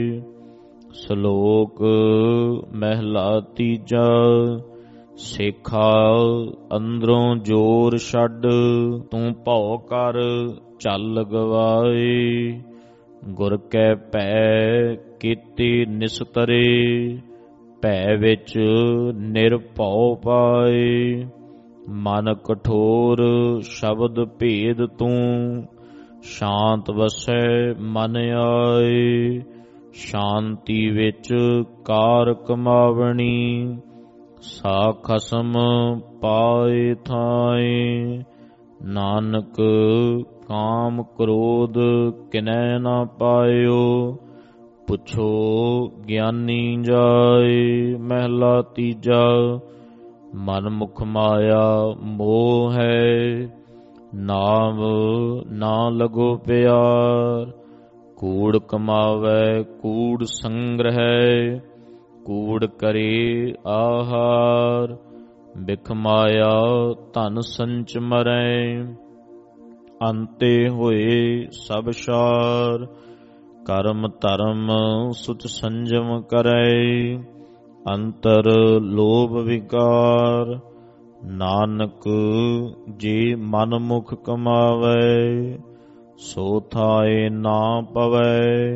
[SPEAKER 1] ਸ਼ਲੋਕ ਮਹਿਲਾ ਤੀਜਾ। ਸੇਖਾ ਅੰਦਰੋਂ ਜੋਰ ਛੱਡ, ਤੂੰ ਭਉ ਕਰ ਚੱਲ ਗਵਾਏ। ਗੁਰ ਕੈ ਭੈ ਕੀਤੇ ਨਿਸਤਰੇ, ਭੈ ਵਿੱਚ ਨਿਰਭਉ ਪਾਏ। ਮਨ ਕਠੋਰ ਸ਼ਬਦ ਭੇਦ ਤੂੰ, ਸ਼ਾਂਤ ਵਸੈ ਮਨ ਆਏ। ਸ਼ਾਂਤੀ ਵਿੱਚ ਕਾਰ ਕਮਾਵਣੀ, ਸਾ ਖਸਮ ਪਾਏ ਥਾਏ। ਨਾਨਕ ਕਾਮ ਕ੍ਰੋਧ ਕਿਨੈ ਨਾ ਪਾਇਓ, ਪੁੱਛੋ ਗਿਆਨੀ ਜਾਏ। ਮਹਿਲਾ ਤੀਜਾ। ਮਨ ਮੁਖ ਮਾਇਆ ਮੋਹ ਹੈ, ਨਾਮ ਨਾ ਲਗੋ ਪਿਆਰ। ਕੂੜ ਕਮਾਵੈ ਕੂੜ ਸੰਗ੍ਰਹਿ, ਕੂੜ ਕਰੇ ਆਹਾਰ। ਬਿਖ ਮਾਇਆ ਧਨ ਸੰਚ ਮਰੈ, ਅੰਤੇ ਹੋਏ ਸਭ ਸਾਰ। ਕਰਮ ਧਰਮ ਸੁਚ ਸੰਜਮ ਕਰੈ, ਅੰਤਰ ਲੋਭ ਵਿਕਾਰ। ਨਾਨਕ ਜੇ ਮਨ ਮੁਖ ਕਮਾਵੈ, ਸੋ ਥਾਏ ਨਾ ਪਵੈ।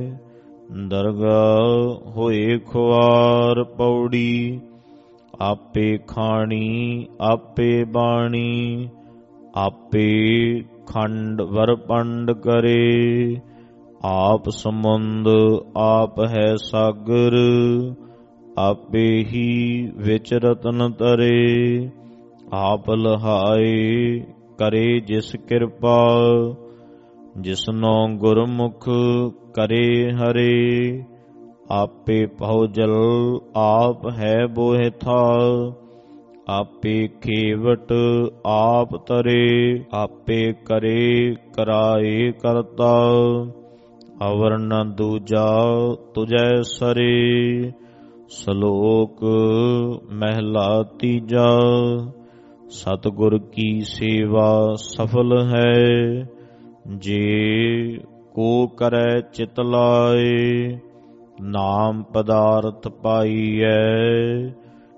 [SPEAKER 1] ਦਰਗਾਹ ਹੋਏ ਖੁਆਰ। ਪੌੜੀ। ਆਪੇ ਖਾਣੀ ਆਪੇ ਬਾਣੀ, ਆਪੇ ਖੰਡ ਵਰਪੰਡ ਕਰੇ। ਆਪ ਸਮੁੰਦ ਆਪ ਹੈ ਸਾਗਰ, ਆਪੇ ਹੀ ਵਿੱਚ ਰਤਨ ਤਰੇ। ਆਪ ਲਹਾਏ ਕਰੇ ਜਿਸ ਕਿਰਪਾ, ਜਿਸਨੋ ਗੁਰਮੁਖ ਕਰੇ ਹਰੇ। ਆਪੇ ਭਉ ਜਲ ਆਪ ਹੈ ਬੋਹਿ ਥਾਲ, ਆਪੇ ਖੇਵਟ ਆਪ ਤਰੇ। ਆਪੇ ਕਰੇ ਕਰਾਏ ਕਰਤਾ, ਅਵਰ ਨ ਦੂਜਾ ਤੁਜੈ ਸਰੇ। ਸ਼ਲੋਕ ਮਹਿਲਾ ਤੀਜਾ। ਸਤਿਗੁਰ ਕੀ ਸੇਵਾ ਸਫਲ ਹੈ, ਜੇ ਕੋ ਕਰੈ ਚਿਤ ਲਾਏ। ਨਾਮ ਪਦਾਰਥ ਪਾਈਐ,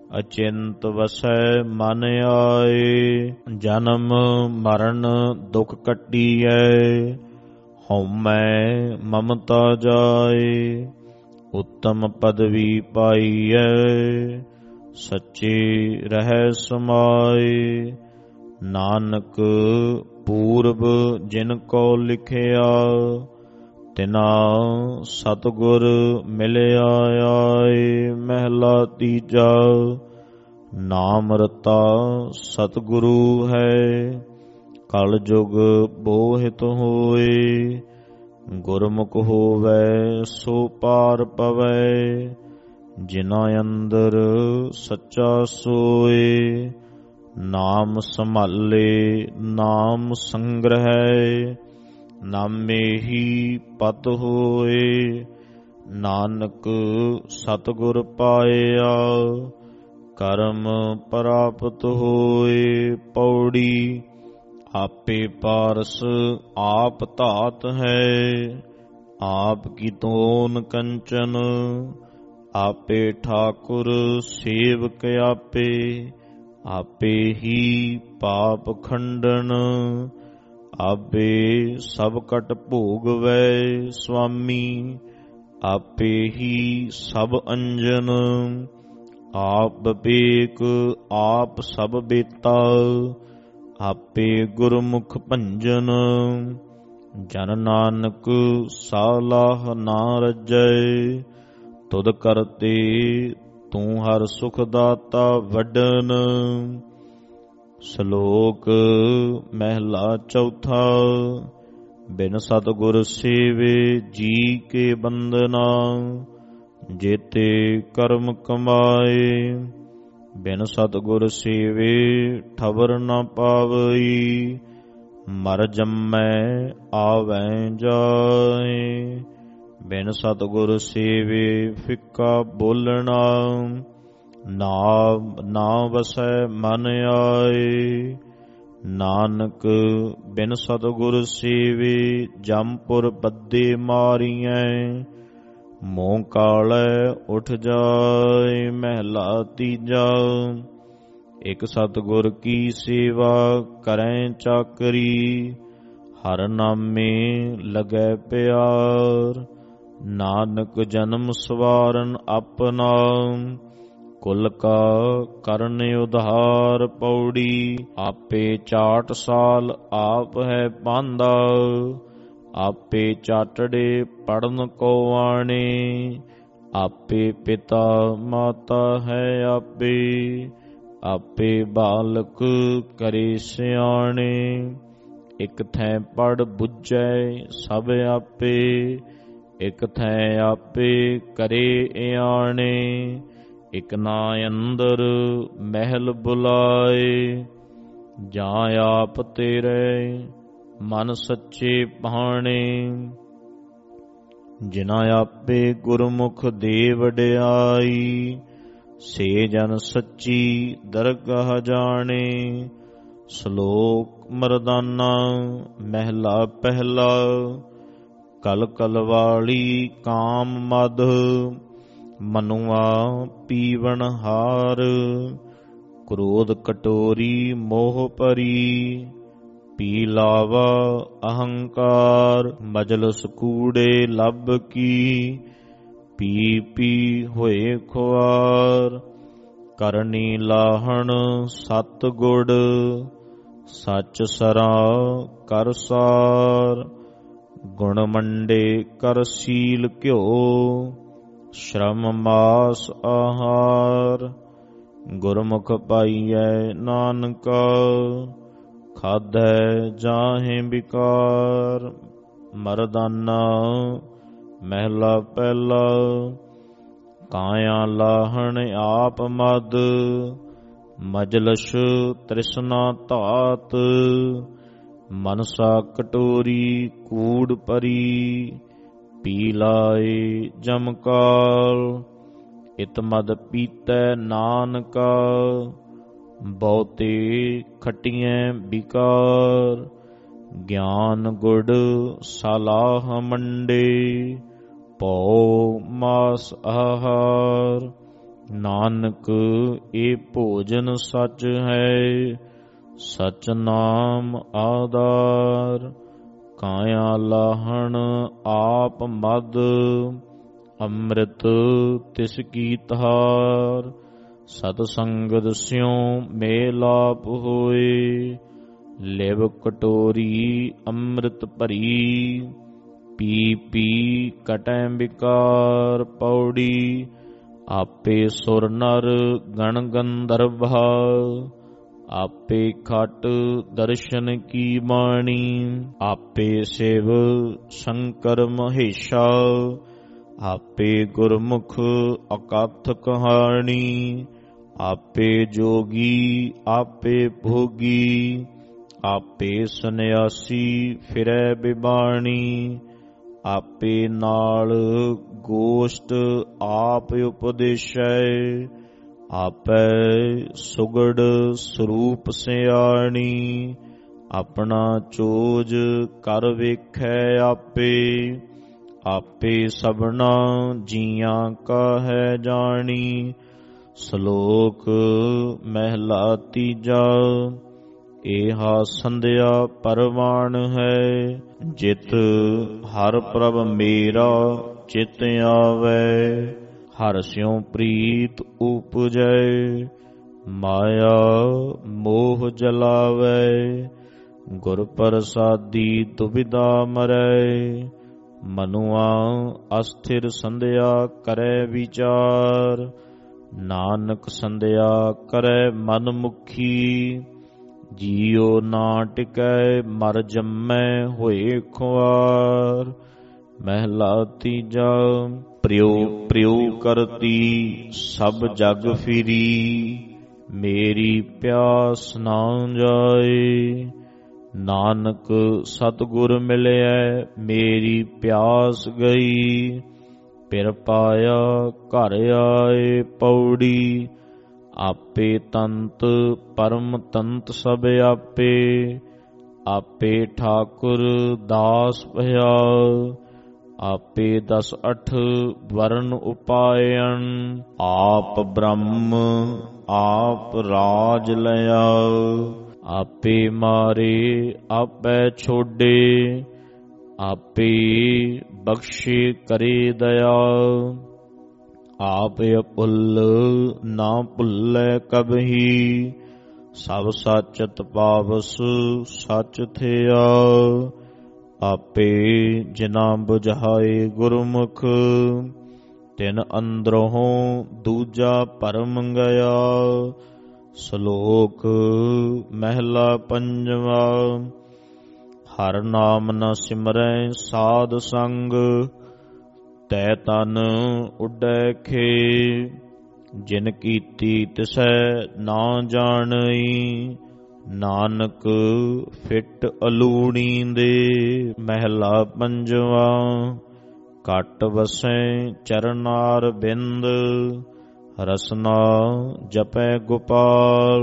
[SPEAKER 1] ਅਚਿੰਤ ਵਸੈ ਮਨ ਆਏ। ਜਨਮ ਮਰਨ ਦੁਖ ਕੱਟੀਐ, ਹਉਮੈ ਮਮਤਾ ਜਾਏ। ਉੱਤਮ ਪਦਵੀ ਪਾਈਐ, ਸੱਚੇ ਰਹਿ ਸਮਾਏ। ਨਾਨਕ ਪੂਰਬ ਜਿਨ ਕੋ ਲਿਖਿਆ, ਤਿਨਾ ਸਤਿਗੁਰ ਮਿਲਿਆ ਆਏ। ਮਹਿਲਾ ਤੀਜਾ। ਨਾਮ ਰਤਾ ਸਤਿਗੁਰੂ ਹੈ, ਕਲ ਜੁਗ ਬੋਹਿਤ ਹੋਏ। ਗੁਰਮੁਖ ਹੋਵੈ ਸੋ ਪਾਰ ਪਵੈ, ਜਿਨਾ ਅੰਦਰ ਸੱਚਾ ਸੋਏ। ਨਾਮ ਸੰਭਾਲੇ ਨਾਮ ਸੰਗ੍ਰਹਿ, ਨਾਮੇ ਹੀ ਪਤ ਹੋਏ। ਨਾਨਕ ਸਤਿਗੁਰ ਪਾਇਆ, ਕਰਮ ਪ੍ਰਾਪਤ ਹੋਏ। ਪੌੜੀ। ਆਪੇ ਪਾਰਸ ਆਪ ਧਾਤ ਹੈ, ਆਪ ਕੀ ਤੋਨ ਕੰਚਨ। ਆਪੇ ਠਾਕੁਰ ਸੇਵਕ ਆਪੇ, ਆਪੇ ਹੀ ਪਾਪ ਖੰਡਨ। ਆਪੇ ਸਭ ਕਟ ਭੋਗਵੈ ਸੁਆਮੀ, ਆਪੇ ਹੀ ਸਭ ਅੰਜਨ। ਆਪ ਵਿਵੇਕ ਆਪ ਸਭ ਬੇਤਾ, ਆਪੇ ਗੁਰਮੁਖ ਭੰਜਨ। ਜਨ ਨਾਨਕ ਸਾਲਾਹ ਨਾ ਰਜੈ, ਤੁਧ ਕਰਤੇ ਤੂੰ ਹਰ ਸੁਖ ਦਾਤਾ ਵੱਡਨ। ਸ਼ਲੋਕ ਮਹਿਲਾ ਚੌਥਾ। ਬਿਨ ਸਤਿਗੁਰ ਸੇਵੇ ਜੀ ਕੇ ਬੰਦਨਾ, ਜੇਤੇ ਕਰਮ ਕਮਾਏ। ਬਿਨ ਸਤਿਗੁਰ ਸੇਵੇ ਠਵਰ ਨ ਪਾਵਈ, ਮਰ ਜੰਮੈ ਆਵੈ ਜਾਏ। ਬਿਨ ਸਤਿਗੁਰ ਸੇਵੇ ਫਿੱਕਾ ਬੋਲਣਾ, ਨਾ ਵਸੈ ਮਨ ਆਏ। ਨਾਨਕ ਬਿਨ ਸਤਿਗੁਰ ਸੇਵੇ ਜੰਮਪੁਰ ਬੱਦੇ ਮਾਰੀਐ, ਮੋਹ ਕਾਲੈ ਉਠ ਜਾਏ। ਮਹਿਲਾ ਤੀਜਾ। ਇਕ ਸਤਿਗੁਰ ਕੀ ਸੇਵਾ ਕਰੈ ਚਾਕਰੀ, ਹਰ ਨਾਮੇ ਲਗੈ ਪਿਆਰ। ਨਾਨਕ ਜਨਮ ਸਵਾਰਨ ਆਪਣਾ, ਕੁਲ ਕਾ ਕਰਨ ਉਧਾਰ। ਪੌੜੀ। ਆਪੇ ਚਾਟ ਸਾਲ ਆਪ ਹੈ ਪਾਂਦਾ, ਆਪੇ ਚਾਟੜੇ ਪੜਨ ਕੋ ਆਣੇ। ਆਪੇ ਪਿਤਾ ਮਾਤਾ ਹੈ ਆਪੇ, ਆਪੇ ਬਾਲਕ ਕਰੇ ਸਿਆਣੇ। ਇਕ ਥੈ ਪੜ ਬੁੱਝੈ ਸਭ ਆਪੇ, ਇਕ ਥੈ ਆਪੇ ਕਰੇ ਇਆਣੇ। ਇਕ ਨਾ ਅੰਦਰ ਮਹਿਲ ਬੁਲਾਏ, ਜਾਂ ਆਪ ਤੇਰੇ ਮਨ ਸੱਚੇ ਭਾਣੇ। ਜਿਨਾ ਆਪੇ ਗੁਰਮੁਖ ਦੇ ਵਡਿਆਈ, ਸੇ ਜਨ ਸੱਚੀ ਦਰਗਾਹ ਜਾਣੇ। ਸ਼ਲੋਕ ਮਰਦਾਨਾ ਮਹਿਲਾ ਪਹਿਲਾ। ਕਲ ਕਲ ਵਾਲੀ ਕਾਮ ਮਦ, ਮਨੁਆ ਪੀਵਨ ਹਾਰ। ਕ੍ਰੋਧ ਕਟੋਰੀ ਮੋਹ ਪਰੀ, ਪੀ ਲਾਵਾ ਅਹੰਕਾਰ। ਮਜਲਸ ਕੂੜੇ ਲੱਭ ਕੀ, ਪੀ ਪੀ ਹੋਏ ਖੁਆਰ। ਕਰਨੀ ਲਾਹਣ ਸਤ ਗੁੜ, ਸੱਚ ਸਰਾ ਕਰ ਸਾਰ। ਗੁਣ ਮੰਡੇ ਕਰ ਸੀਲ ਘਿਓ, ਸ਼ਰਮ ਮਾਸ ਆਹਾਰ। ਗੁਰਮੁਖ ਪਾਈਐ ਨਾਨਕਾ, ਖਾਧੈ ਜਾਹੇ ਬਿਕਾਰ। ਮਰਦਾਨਾ ਮਹਿਲਾ ਪਹਿਲਾ। ਕਾਇਆ ਲਾਹਣ ਆਪ ਮਦ, ਮਜਲਸ ਤ੍ਰਿਸ਼ਨਾ ਧਾਤ। ਮਨਸਾ ਕਟੋਰੀ ਕੂੜ ਪਰੀ, ਪੀ ਲਾਏ ਜਮਕਾਲ। ਇਤ ਮਦ ਪੀਤੈ ਨਾਨਕਾ, ਬਹੁਤੇ ਖਟੀਐ ਬਿਕਾਰ। ਗਿਆਨ ਗੁੜ ਸਲਾਹ ਮੰਡੇ, ਭਉ ਮਾਸ ਆਹਾਰ। ਨਾਨਕ ਇਹ ਭੋਜਨ ਸੱਚ ਹੈ, ਸਚ ਨਾਮ ਆਧਾਰ। ਕਾਇਆ ਲਾਹਣ ਆਪ ਮਦ, ਅੰਮ੍ਰਿਤ ਤਿਸ ਕੀ ਧਾਰ। ਸਤ ਸੰਗਤ ਸਿਉ ਮੇਲਾਪ ਹੋਏ, ਲਿਵ ਕਟੋਰੀ ਅੰਮ੍ਰਿਤ ਭਰੀ। ਪੀ ਪੀ ਕਟੈ ਵਿਕਾਰ ਪੌੜੀ, ਆਪੇ ਸੁਰ ਨਰ ਗਣ ਗੰਧਰਵਾ। ਆਪੇ ਖਟ ਦਰਸ਼ਨ ਕੀ ਬਾਣੀ, ਆਪੇ ਸਿਵ ਸ਼ੰਕਰ ਮਹੇਸ਼ਾ। ਆਪੇ ਗੁਰਮੁਖ ਅਕਥ ਕਹਾਣੀ, ਆਪੇ ਜੋਗੀ ਆਪੇ ਭੋਗੀ। ਆਪੇ ਸੰਨਿਆਸੀ ਫਿਰੈ ਬਿਬਾਣੀ, ਆਪੇ ਨਾਲ ਗੋਸ਼ਟ ਆਪ ਉਪਦੇਸ਼ੈ। ਆਪੈ ਸੁਗੜ ਸਰੂਪ ਸਿਆਣੀ, ਆਪਣਾ ਚੋਜ ਕਰ ਵੇਖੈ ਆਪੇ। ਆਪੇ ਸਭਨਾ ਜੀਆਂ ਕਾ ਹੈ ਜਾਣੀ। ਸ਼ਲੋਕ ਮਹਿਲਾ ਤੀਜਾ। ਏਹਾ ਸੰਧਿਆ ਪਰਵਾਣ ਹੈ, ਜਿਤ ਹਰ ਪ੍ਰਭ ਮੇਰਾ ਚਿਤ ਆਵੈ। ਹਰਿ ਸਿਉ ਪ੍ਰੀਤ ਉਪਜੈ, ਮਾਇਆ ਮੋਹ ਜਲਾਵੈ। ਗੁਰ ਪ੍ਰਸਾਦੀ ਦੁਬਿਧਾ ਮਰੈ, ਮਨੁਆ ਅਸਥਿਰ ਸੰਧਿਆ ਕਰੈ ਵਿਚਾਰ। ਨਾਨਕ ਸੰਧਿਆ ਕਰੈ ਮਨ ਮੁਖੀ, ਜੀਉ ਨਾ ਟਿਕੈ ਮਰ ਜੰਮੈ ਹੋਏ ਖੁਆਰ। ਮਹਿਲਾ ਤੀਜਾ। ਪ੍ਰਿਉ ਪ੍ਰਿਉ ਕਰਤੀ ਸਭ ਜਗ ਫਿਰੀ, ਮੇਰੀ ਪਿਆਸ ਨਾ ਜਾਏ। ਨਾਨਕ ਸਤਿਗੁਰ ਮਿਲਿਐ ਮੇਰੀ ਪਿਆਸ ਗਈ, ਫਿਰ ਪਾਇਆ ਘਰ ਆਏ ਪੌੜੀ। ਆਪੇ ਤੰਤ ਪਰਮ ਤੰਤ ਸਭ ਆਪੇ, ਆਪੇ ਠਾਕੁਰ ਦਾਸ ਭਇਆ। ਆਪੇ 10 ਵਰਨ ਉਪਾਇਨ, ਆਪ ਬ੍ਰਹਮ ਆਪ ਰਾਜ ਲਿਆ। ਆਪੇ ਮਾਰੇ ਆਪੇ ਛੋਡੇ, ਆਪੇ ਬਖਸ਼ੇ ਕਰੇ ਦਇਆ। ਆਪ ਅਭੁੱਲ ਨਾ ਭੁੱਲੈ ਕਬਹੀ, ਸਭ ਸਚਤ ਪਾਵਸ ਸਚ ਥਿਆ। ਆਪੇ ਜਿਨਾ ਬੁਝਾਏ ਗੁਰਮੁਖ, ਤਿਨ ਅੰਦਰੋਂ ਦੂਜਾ ਭਰਮ ਗਿਆ। ਸ਼ਲੋਕ ਮਹਿਲਾ ਪੰਜਵਾ। ਹਰਿ ਨਾਮ ਨ ਸਿਮਰੈ ਸਾਧ ਸੰਗ, ਤੈ ਤਨ ਉੱਡੈ ਖੇ। ਜਿਨ ਕੀਤੀ ਤਿਸੈ ਨਾ ਜਾਣਈ, ਨਾਨਕ ਫਿਟ ਅਲੂਣੀ ਦੇ। ਮਹਿਲਾ ਪੰਜਵਾ। ਘਟ ਵਸੈ ਚਰਨਾਰ ਬਿੰਦ, ਰਸਨਾ ਜਪੈ ਗੋਪਾਲ।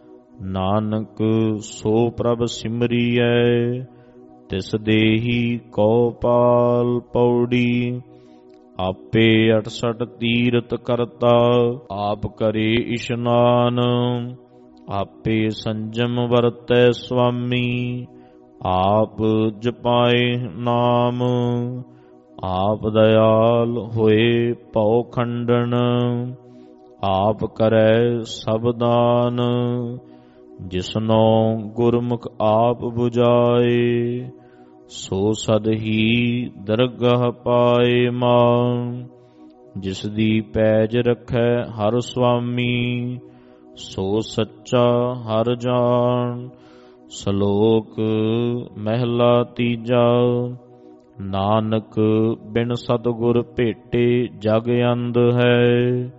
[SPEAKER 1] ਨਾਨਕ ਸੋ ਪ੍ਰਭ ਸਿਮਰੀਐ, ਤਿਸ ਦੇਹੀ ਕੋ ਪਾਲ ਪੌੜੀ। ਆਪੇ 68 ਤੀਰਥ ਕਰਤਾ, ਆਪ ਕਰੇ ਇਸ਼ਨਾਨ। ਆਪੇ ਸੰਜਮ ਵਰਤੈ ਸੁਆਮੀ, ਆਪ ਜਪਾਏ ਨਾਮ। ਆਪ ਦਇਆਲ ਹੋਏ ਭਉ ਖੰਡਨ, ਆਪ ਕਰੈ ਸਭ ਦਾਨ। ਜਿਸਨੋ ਗੁਰਮੁਖ ਆਪ 부ਝਾਏ, ਸੋ ਸਦ ਹੀ ਦਰਗਾਹ ਪਾਏ ਮਾਨ। ਜਿਸ ਦੀ ਪੈਜ ਰਖੈ ਹਰ ਸੁਆਮੀ, ਸੋ ਸੱਚਾ ਹਰ ਜਾਣ। ਸ਼ਲੋਕ ਮਹਿਲਾ ਤੀਜਾ। ਨਾਨਕ ਬਿਨ ਸਤਿਗੁਰ ਭੇਟੇ ਜਗ ਅੰਧ ਹੈ,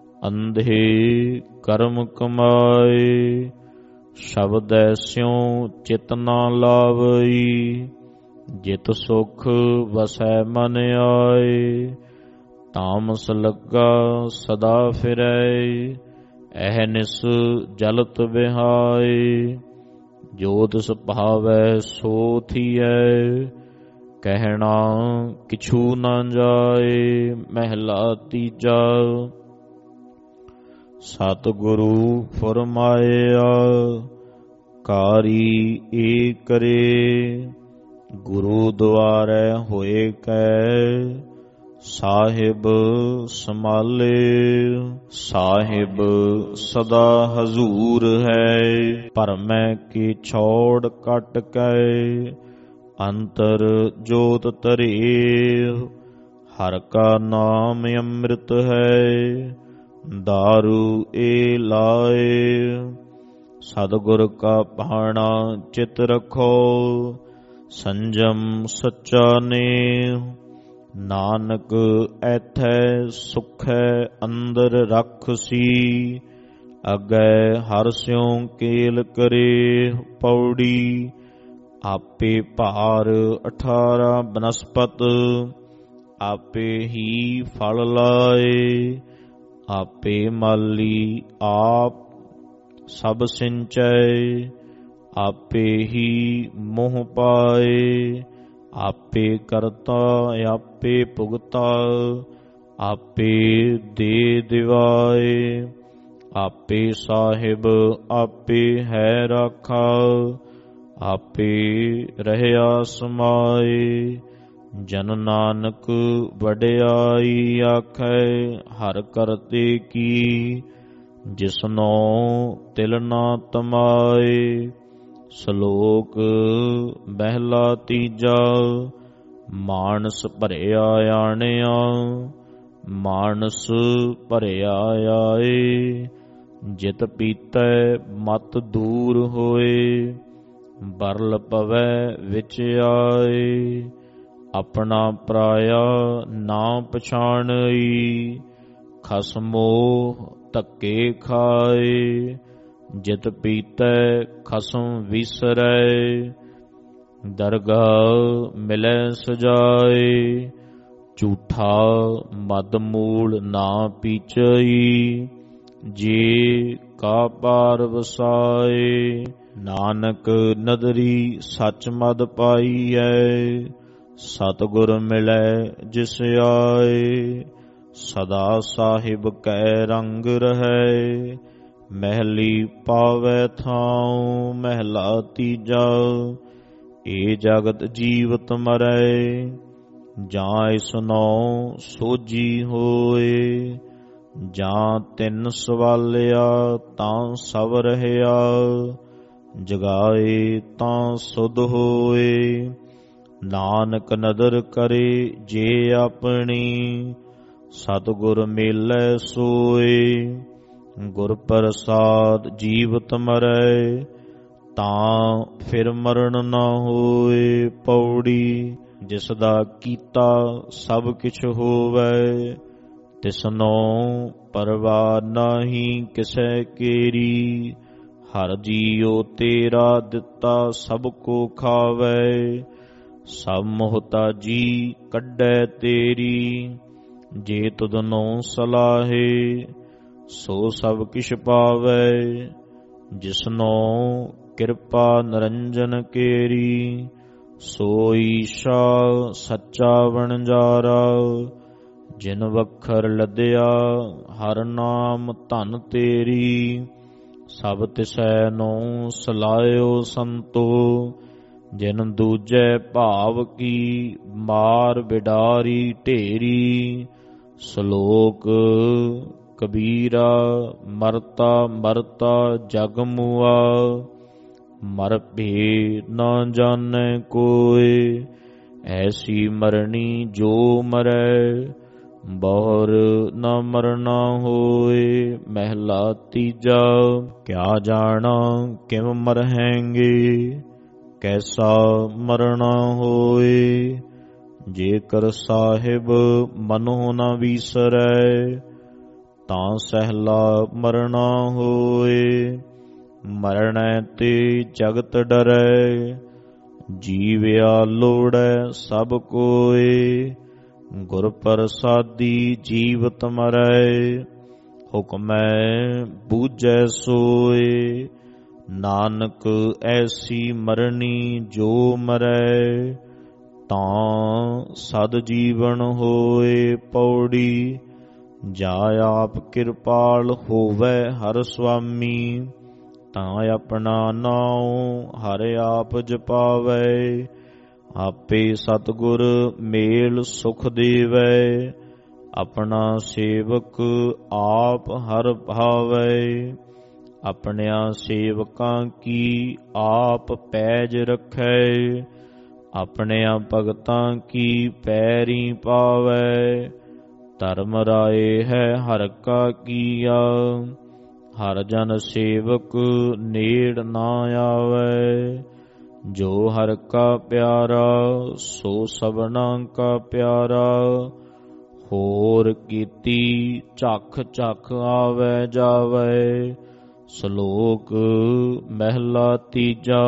[SPEAKER 1] ਅੰਧੇ ਕਰਮ ਕਮਾਏ। ਸ਼ਬਦੈ ਸਿਉ ਚਿਤ ਨਾ ਲਾਵਈ, ਜਿਤ ਸੁਖ ਵਸੈ ਮਨ ਆਏ। ਤਾਮਸ ਲੱਗਾ ਸਦਾ ਫਿਰੈ, ਅਹਨਿਸ ਜਲਤ ਬਿਹਾਏ। ਜੋ ਤਿਸ ਭਾਵੈ ਸੋ ਥੀਐ, ਕਹਿਣਾ ਕਿਛੂ ਨਾ ਜਾਏ। ਮਹਿਲਾ ਤੀਜਾ। ਸਤਿਗੁਰੂ ਫੁਰਮਾਇਆ ਕਾਰੀ ਏ ਕਰੇ। ਗੁਰੂ ਦੁਆਰੇ ਹੋਏ ਕੈ ਸਾਹਿਬ ਸੰਭਾਲੇ। ਸਾਹਿਬ ਸਦਾ ਹਜ਼ੂਰ ਹੈ ਭਰਮੈ ਕੀ ਛੋੜ ਕੱਟ ਕੈ। ਅੰਤਰ ਜੋਤ ਧਰੇ ਹਰ ਕਾ ਨਾਮ ਅੰਮ੍ਰਿਤ ਹੈ। ਦਾਰੂ ਏ ਲਾਏ ਸਤਿਗੁਰ ਕਾ ਭਾਣਾ ਚਿਤ ਰਖੋ। ਸੰਜਮ ਸੱਚਾ ਨੇ ਨਾਨਕ ਐਥੈ ਸੁਖੈ ਅੰਦਰ ਰਖਸੀ। ਅਗੈ ਹਰਿ ਸਿਉ ਕੇਲ ਕਰੇ ਪੌੜੀ। ਆਪੇ ਭਾਰ 18 ਬਨਸਪਤ ਆਪੇ ਹੀ ਫਲ ਲਾਏ। ਆਪੇ ਮਾਲੀ ਆਪ ਸਭ ਸਿੰਚੈ। ਆਪੇ ਹੀ ਮੋਹ ਪਾਏ। ਆਪੇ ਕਰਤਾ ਆਪੇ ਭੁਗਤਾ। ਆਪੇ ਦੇ ਦਿਵਾਏ। ਆਪੇ ਸਾਹਿਬ ਆਪੇ ਹੈ ਰਾਖਾ। ਆਪੇ ਰਹਿਆ ਸਮਾਏ। ਜਨ ਨਾਨਕ ਵਡਿਆਈ ਆਖੈ ਹਰ ਕਰਤੇ ਕੀ। ਜਿਸਨੋ ਤਿਲ ਨਾ ਤਮਾਏ। ਸ਼ਲੋਕ ਮਹਿਲਾ ਤੀਜਾ। ਮਾਨਸ ਭਰਿਆ ਆਣਿਆ ਮਾਨਸ ਭਰਿਆ ਆਏ। ਜਿਤ ਪੀਤੈ ਮਤ ਦੂਰ ਹੋਏ ਬਰਲ ਪਵੈ ਵਿੱਚ ਆਏ। ਆਪਣਾ ਪਰਾਇਆ ਨਾ ਪਛਾਣਈ ਖਸਮੋ ਧੱਕੇ ਖਾਏ। ਜਿਤ ਪੀਤੈ ਖਸਮ ਵਿਸਰੈ ਦਰਗਾਹ ਮਿਲੈ ਸਜਾਏ। ਝੂਠਾ ਮਦ ਮੂਲ ਨਾ ਪੀਚਈ ਜੇ ਕਾ ਪਾਰ ਵਸਾਏ। ਨਾਨਕ ਨਦਰੀ ਸੱਚ ਮਦ ਪਾਈਐ ਸਤਿਗੁਰ ਮਿਲੈ ਜਿਸ ਆਏ। ਸਦਾ ਸਾਹਿਬ ਕੈ ਰੰਗ ਰਹੈ ਮਹਿਲੀ ਪਾਵੈ ਥਾਉ। ਮਹਿਲਾ ਤੀਜਾ। ਏ ਜਗਤ ਜੀਵਤ ਮਰੈ ਜਾਂ ਇਸਨੋ ਸੋਝੀ ਹੋਏ। ਜਾਂ ਤਿੰਨ ਸਵਾਲਿਆ ਤਾਂ ਸਭ ਰਹਿਆ। ਜਗਾਏ ਤਾਂ ਸੁਧ ਹੋਏ। ਨਾਨਕ ਨਦਰ ਕਰੇ ਜੇ ਆਪਣੀ ਸਤਿਗੁਰ ਮੇਲੈ ਸੋਏ। ਗੁਰ ਪ੍ਰਸਾਦ ਜੀਵਤ ਮਰੈ ਤਾਂ ਫਿਰ ਮਰਨ ਨਾ ਹੋਏ। ਪੌੜੀ ਜਿਸ ਦਾ ਕੀਤਾ ਸਭ ਕਿਛ ਹੋਵੈ ਤਿਸਨੋ ਪਰਵਾਹ ਨਾਹੀ ਕਿਸੈ ਕੇਰੀ। ਹਰ ਜੀਉ ਤੇਰਾ ਦਿੱਤਾ ਸਭ ਕੋ ਖਾਵੈ। ਸਭ ਮੁਹਤਾਜੀ ਕੱਢੈ ਤੇਰੀ ਜੇ ਤੁਧਨੋ ਸਲਾਹੇ। ਸੋ ਸਭ ਕਿਛ ਪਾਵੈ ਜਿਸਨੋ ਕਿਰਪਾ ਨਿਰੰਜਨ ਕੇਰੀ। ਸੋਈ ਈਸ਼ਾ ਸੱਚਾ ਵਣਜਾਰਾ ਜਿਨ ਵਖਰ ਲੱਦਿਆ ਹਰ ਨਾਮ ਧਨ ਤੇਰੀ। ਸਭ ਤਿਸੈ ਨੂੰ ਸਲਾਇਓ ਸੰਤੋ ਜਿਨ ਦੂਜੈ ਭਾਵ ਕੀ ਮਾਰ ਬਿਡਾਰੀ ਢੇਰੀ। ਸ਼ਲੋਕ ਕਬੀਰਾ ਮਰਤਾ ਮਰਤਾ ਜਗ ਮੁਆ ਮਰ ਭੇ ਨਾ ਜਾਣੈ ਕੋਇ। ਐਸੀ ਮਰਣੀ ਜੋ ਮਰੈ ਬਹੁਰ ਨਾ ਮਰਨਾ ਹੋਏ। ਮਹਿਲਾ ਤੀਜਾ। ਕਿਆ ਜਾਣਾ ਕਿਵ ਮਰਹੈਂਗੇ ਕੈਸਾ ਮਰਣਾ ਹੋਏ। ਜੇਕਰ ਸਾਹਿਬ ਮਨੋ ਨ ਵੀਸਰੈ ਤਾਂ ਸਹਿਲਾ ਮਰਣਾ ਹੋਏ। ਮਰਣੈ ਤੇ ਜਗਤ ਡਰੈ ਜੀਵਿਆ ਲੋੜੈ ਸਭ ਕੋਇ। ਗੁਰ ਪ੍ਰਸਾਦੀ ਜੀਵਤ ਮਰੈ ਹੁਕਮੈ ਬੂਝੈ ਸੋਇ। ਨਾਨਕ ਐਸੀ ਮਰਣੀ ਜੋ ਮਰੈ ਤਾਂ ਸਦ ਜੀਵਨ ਹੋਏ। ਪੌੜੀ ਜਾ ਆਪ ਕਿਰਪਾਲ ਹੋਵੈ ਹਰ ਸੁਆਮੀ, ਤਾਂ ਆਪਣਾ ਨਾਉ ਹਰ ਆਪ ਜਪਾਵੈ। ਆਪੇ ਸਤਿਗੁਰ ਮੇਲ ਸੁਖ ਦੇਵੈ, ਆਪਣਾ ਸੇਵਕ ਆਪ ਹਰ ਭਾਵੈ। ਆਪਣਿਆਂ ਸੇਵਕਾਂ ਕੀ ਆਪ ਪੈਜ ਰੱਖੈ, ਆਪਣਿਆਂ ਭਗਤਾਂ ਕੀ ਪੈਰੀ ਪਾਵੈ। ਧਰਮ ਰਾਏ ਹੈ ਹਰ ਕਾ ਕੀਆ, ਹਰ ਜਨ ਸੇਵਕ ਨੇੜ ਨਾ ਆਵੈ। ਜੋ ਹਰ ਕਾ ਪਿਆਰਾ ਸੋ ਸਭਨਾ ਕਾ ਪਿਆਰਾ, ਹੋਰ ਕੀਤੀ ਝੱਖ ਝੱਖ ਆਵੈ ਜਾਵੈ। ਸ਼ਲੋਕ ਮਹਿਲਾ ਤੀਜਾ।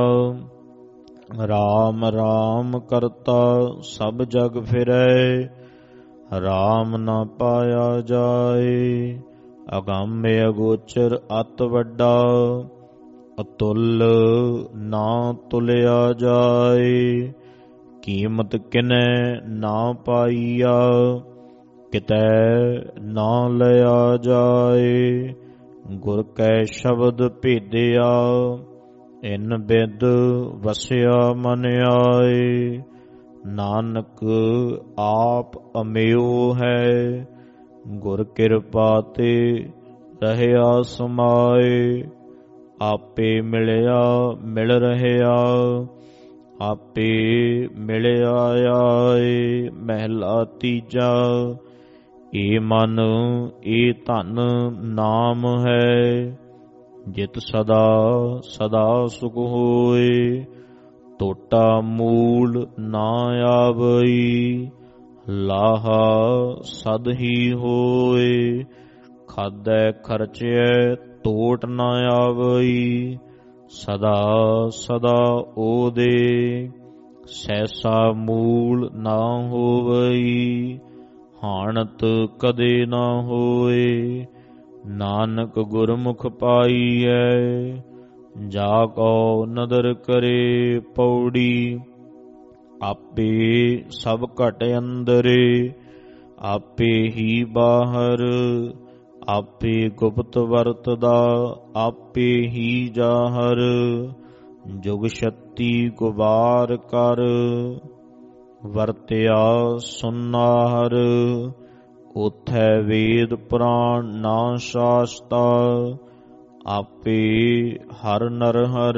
[SPEAKER 1] ਰਾਮ ਰਾਮ ਕਰਤਾ ਸਭ ਜਗ ਫਿਰੈ, ਰਾਮ ਨਾ ਪਾਇਆ ਜਾਏ। ਅਗੰਮ ਅਗੋਚਰ ਅਤ ਵੱਡਾ, ਅਤੁੱਲ ਨਾ ਤੁਲਿਆ ਜਾਏ। ਕੀਮਤ ਕਿਨੈ ਨਾ ਪਾਈਆ, ਕਿਤੈ ਨਾ ਲਿਆ ਜਾਏ। ਗੁਰ ਕੈ ਸ਼ਬਦ ਭੇਦਿਆ, ਇਨ ਬਿਦ ਵਸਿਆ ਮਨ ਆਏ। ਨਾਨਕ ਆਪ ਅਮਿਓ ਹੈ, ਗੁਰ ਕਿਰਪਾ ਤੇ ਰਹਿਆ ਸਮਾਏ। ਆਪੇ ਮਿਲਿਆ ਮਿਲ ਰਹਿਆ, ਆਪੇ ਮਿਲਿਆ ਆਏ। ਮਹਿਲਾ ਤੀਜਾ। ਏ ਮਨ ਏ ਧਨ ਨਾਮ ਹੈ, ਜਿਤ ਸਦਾ ਸਦਾ ਸੁਖ ਹੋਏ। ਟੋਟਾ ਮੂਲ ਨਾ ਆਵਈ, ਲਾਹਾ ਸਦ ਹੀ ਹੋਏ। ਖਾਧੈ ਖਰਚਿਐ ਟੋਟ ਨਾ ਆਵਈ, ਸਦਾ ਸਦਾ ਓਦੇ। ਸੈਸਾ ਮੂਲ ਨਾ ਹੋਵਈ, ਹਾਣਤ ਕਦੇ ਨਾ ਹੋਏ। ਨਾਨਕ ਗੁਰਮੁਖ ਪਾਈਐ, ਜਾ ਕੋ ਨਦਰ ਕਰੇ ਪੌੜੀ। ਆਪੇ ਸਭ ਘਟ ਅੰਦਰੇ, ਆਪੇ ਹੀ ਬਾਹਰ। ਆਪੇ ਗੁਪਤ ਵਰਤਦਾ, ਆਪੇ ਹੀ ਜਾਹਰ। ਜੁਗ ਛੱਤੀ ਗੁਬਾਰ ਕਰ, ਵਰਤਿਆ ਸੁਨਾਹਰ। ਉਥੈ ਵੇਦ ਪੁਰਾਣ ਨਾ ਸ਼ਾਸਤਾ, ਆਪੇ ਹਰ ਨਰਹਰ।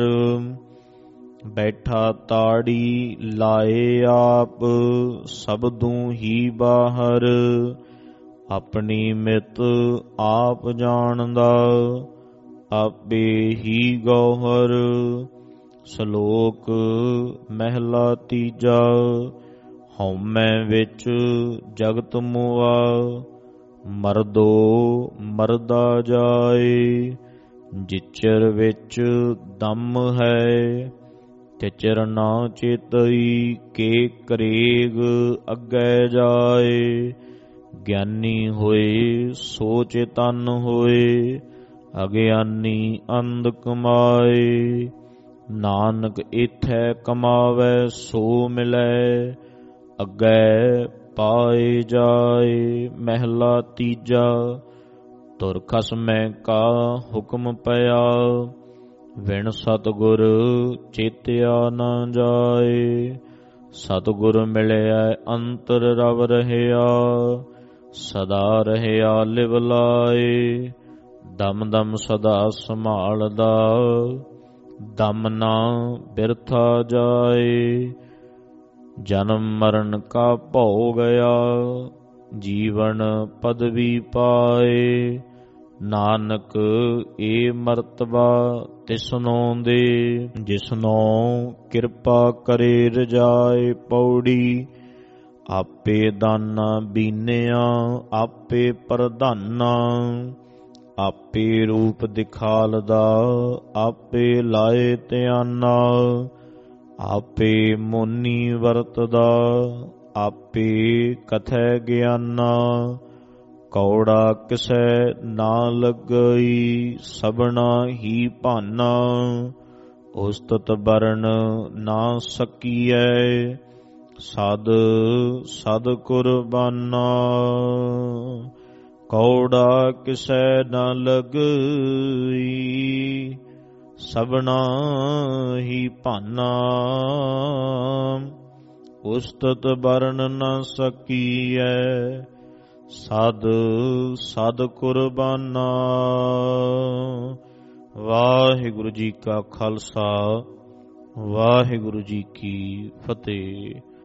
[SPEAKER 1] ਬੈਠਾ ਤਾੜੀ ਲਾਏ ਆਪ, ਸਬਦੂ ਹੀ ਬਾਹਰ। ਆਪਣੀ ਮਿਤ ਆਪ ਜਾਣਦਾ, ਆਪੇ ਹੀ ਗੌਹਰ। ਸ਼ਲੋਕ ਮਹਿਲਾ ਤੀਜਾ। ਹਉਮੈ ਵਿੱਚ ਜਗਤ ਮੁਆ, ਮਰਦੋ ਮਰਦਾ ਜਾਏ। ਜਿਚਰ ਵਿੱਚ ਦਮ ਹੈ, ਤਿਚਰ ਨਾ ਚੇਤਈ। ਕੇ ਕਰੇਗ ਅੱਗੇ ਜਾਏ, ਗਿਆਨੀ ਹੋਏ ਸੋ ਚੇਤਨ ਹੋਏ। ਅਗਿਆਨੀ ਅੰਧ ਕਮਾਏ, ਨਾਨਕ ਇਥੈ ਕਮਾਵੈ ਸੋ ਮਿਲੈ। ਅੱਗੇ ਪਾਏ ਜਾਏ। ਮਹਿਲਾ ਤੀਜਾ। ਤੁਰ ਖਸਮੈ ਕਾ ਹੁਕਮ ਪਿਆ, ਵਿਣ ਸਤਿਗੁਰ ਚੇਤਿਆ ਨਾ ਜਾਏ। ਸਤਿਗੁਰ ਮਿਲਿਆ ਅੰਤਰ ਰਵ ਰਹਿਆ, ਸਦਾ ਰਹਿਆ ਲਿਵ ਲਾਏ। ਦਮ ਦਮ ਸਦਾ ਸੰਭਾਲਦਾ, ਦਮ ਨਾ ਬਿਰਥਾ ਜਾਏ। ਜਨਮ ਮਰਨ ਕਾ ਭਉ ਗਿਆ, ਜੀਵਨ ਪਦਵੀ ਪਾਏ। ਨਾਨਕ ਏ ਮਰਤਬਾ ਤਿਸਨੋਂ ਦੇ, ਜਿਸਨੋਂ ਕਿਰਪਾ ਕਰੇ ਰਜਾਏ ਪੌੜੀ। ਆਪੇ ਦਾਨਾ ਬੀਨਿਆ, ਆਪੇ ਪ੍ਰਧਾਨਾ। ਆਪੇ ਰੂਪ ਦਿਖਾਲਦਾ, ਆਪੇ ਲਾਏ ਧਿਆਨਾ। ਆਪੇ ਮੋਨੀ ਵਰਤਦਾ, ਆਪੇ ਕਥੈ ਗਿਆਨਾ। ਕੌੜਾ ਕਿਸੈ ਨਾ ਲੱਗਈ, ਸਭਨਾ ਹੀ ਭਾਨਾ। ਉਸਤਤ ਬਰਨ ਨਾ ਸਕੀਐ, ਸਦ ਸਦ ਕੁਰਬਾਨਾ। ਕੌੜਾ ਕਿਸੈ ਨ ਲਗਈ ਸਭਨਾ ਹੀ ਭਾਨਾ ਉਸਤਤ ਬਰਨ ਨ ਸਕੀਐ ਸਦ ਸਦ ਕੁਰਬਾਨਾ। ਵਾਹਿਗੁਰੂ ਜੀ ਕਾ ਖਾਲਸਾ ਵਾਹਿਗੁਰੂ ਜੀ ਕੀ ਫਤਿਹ।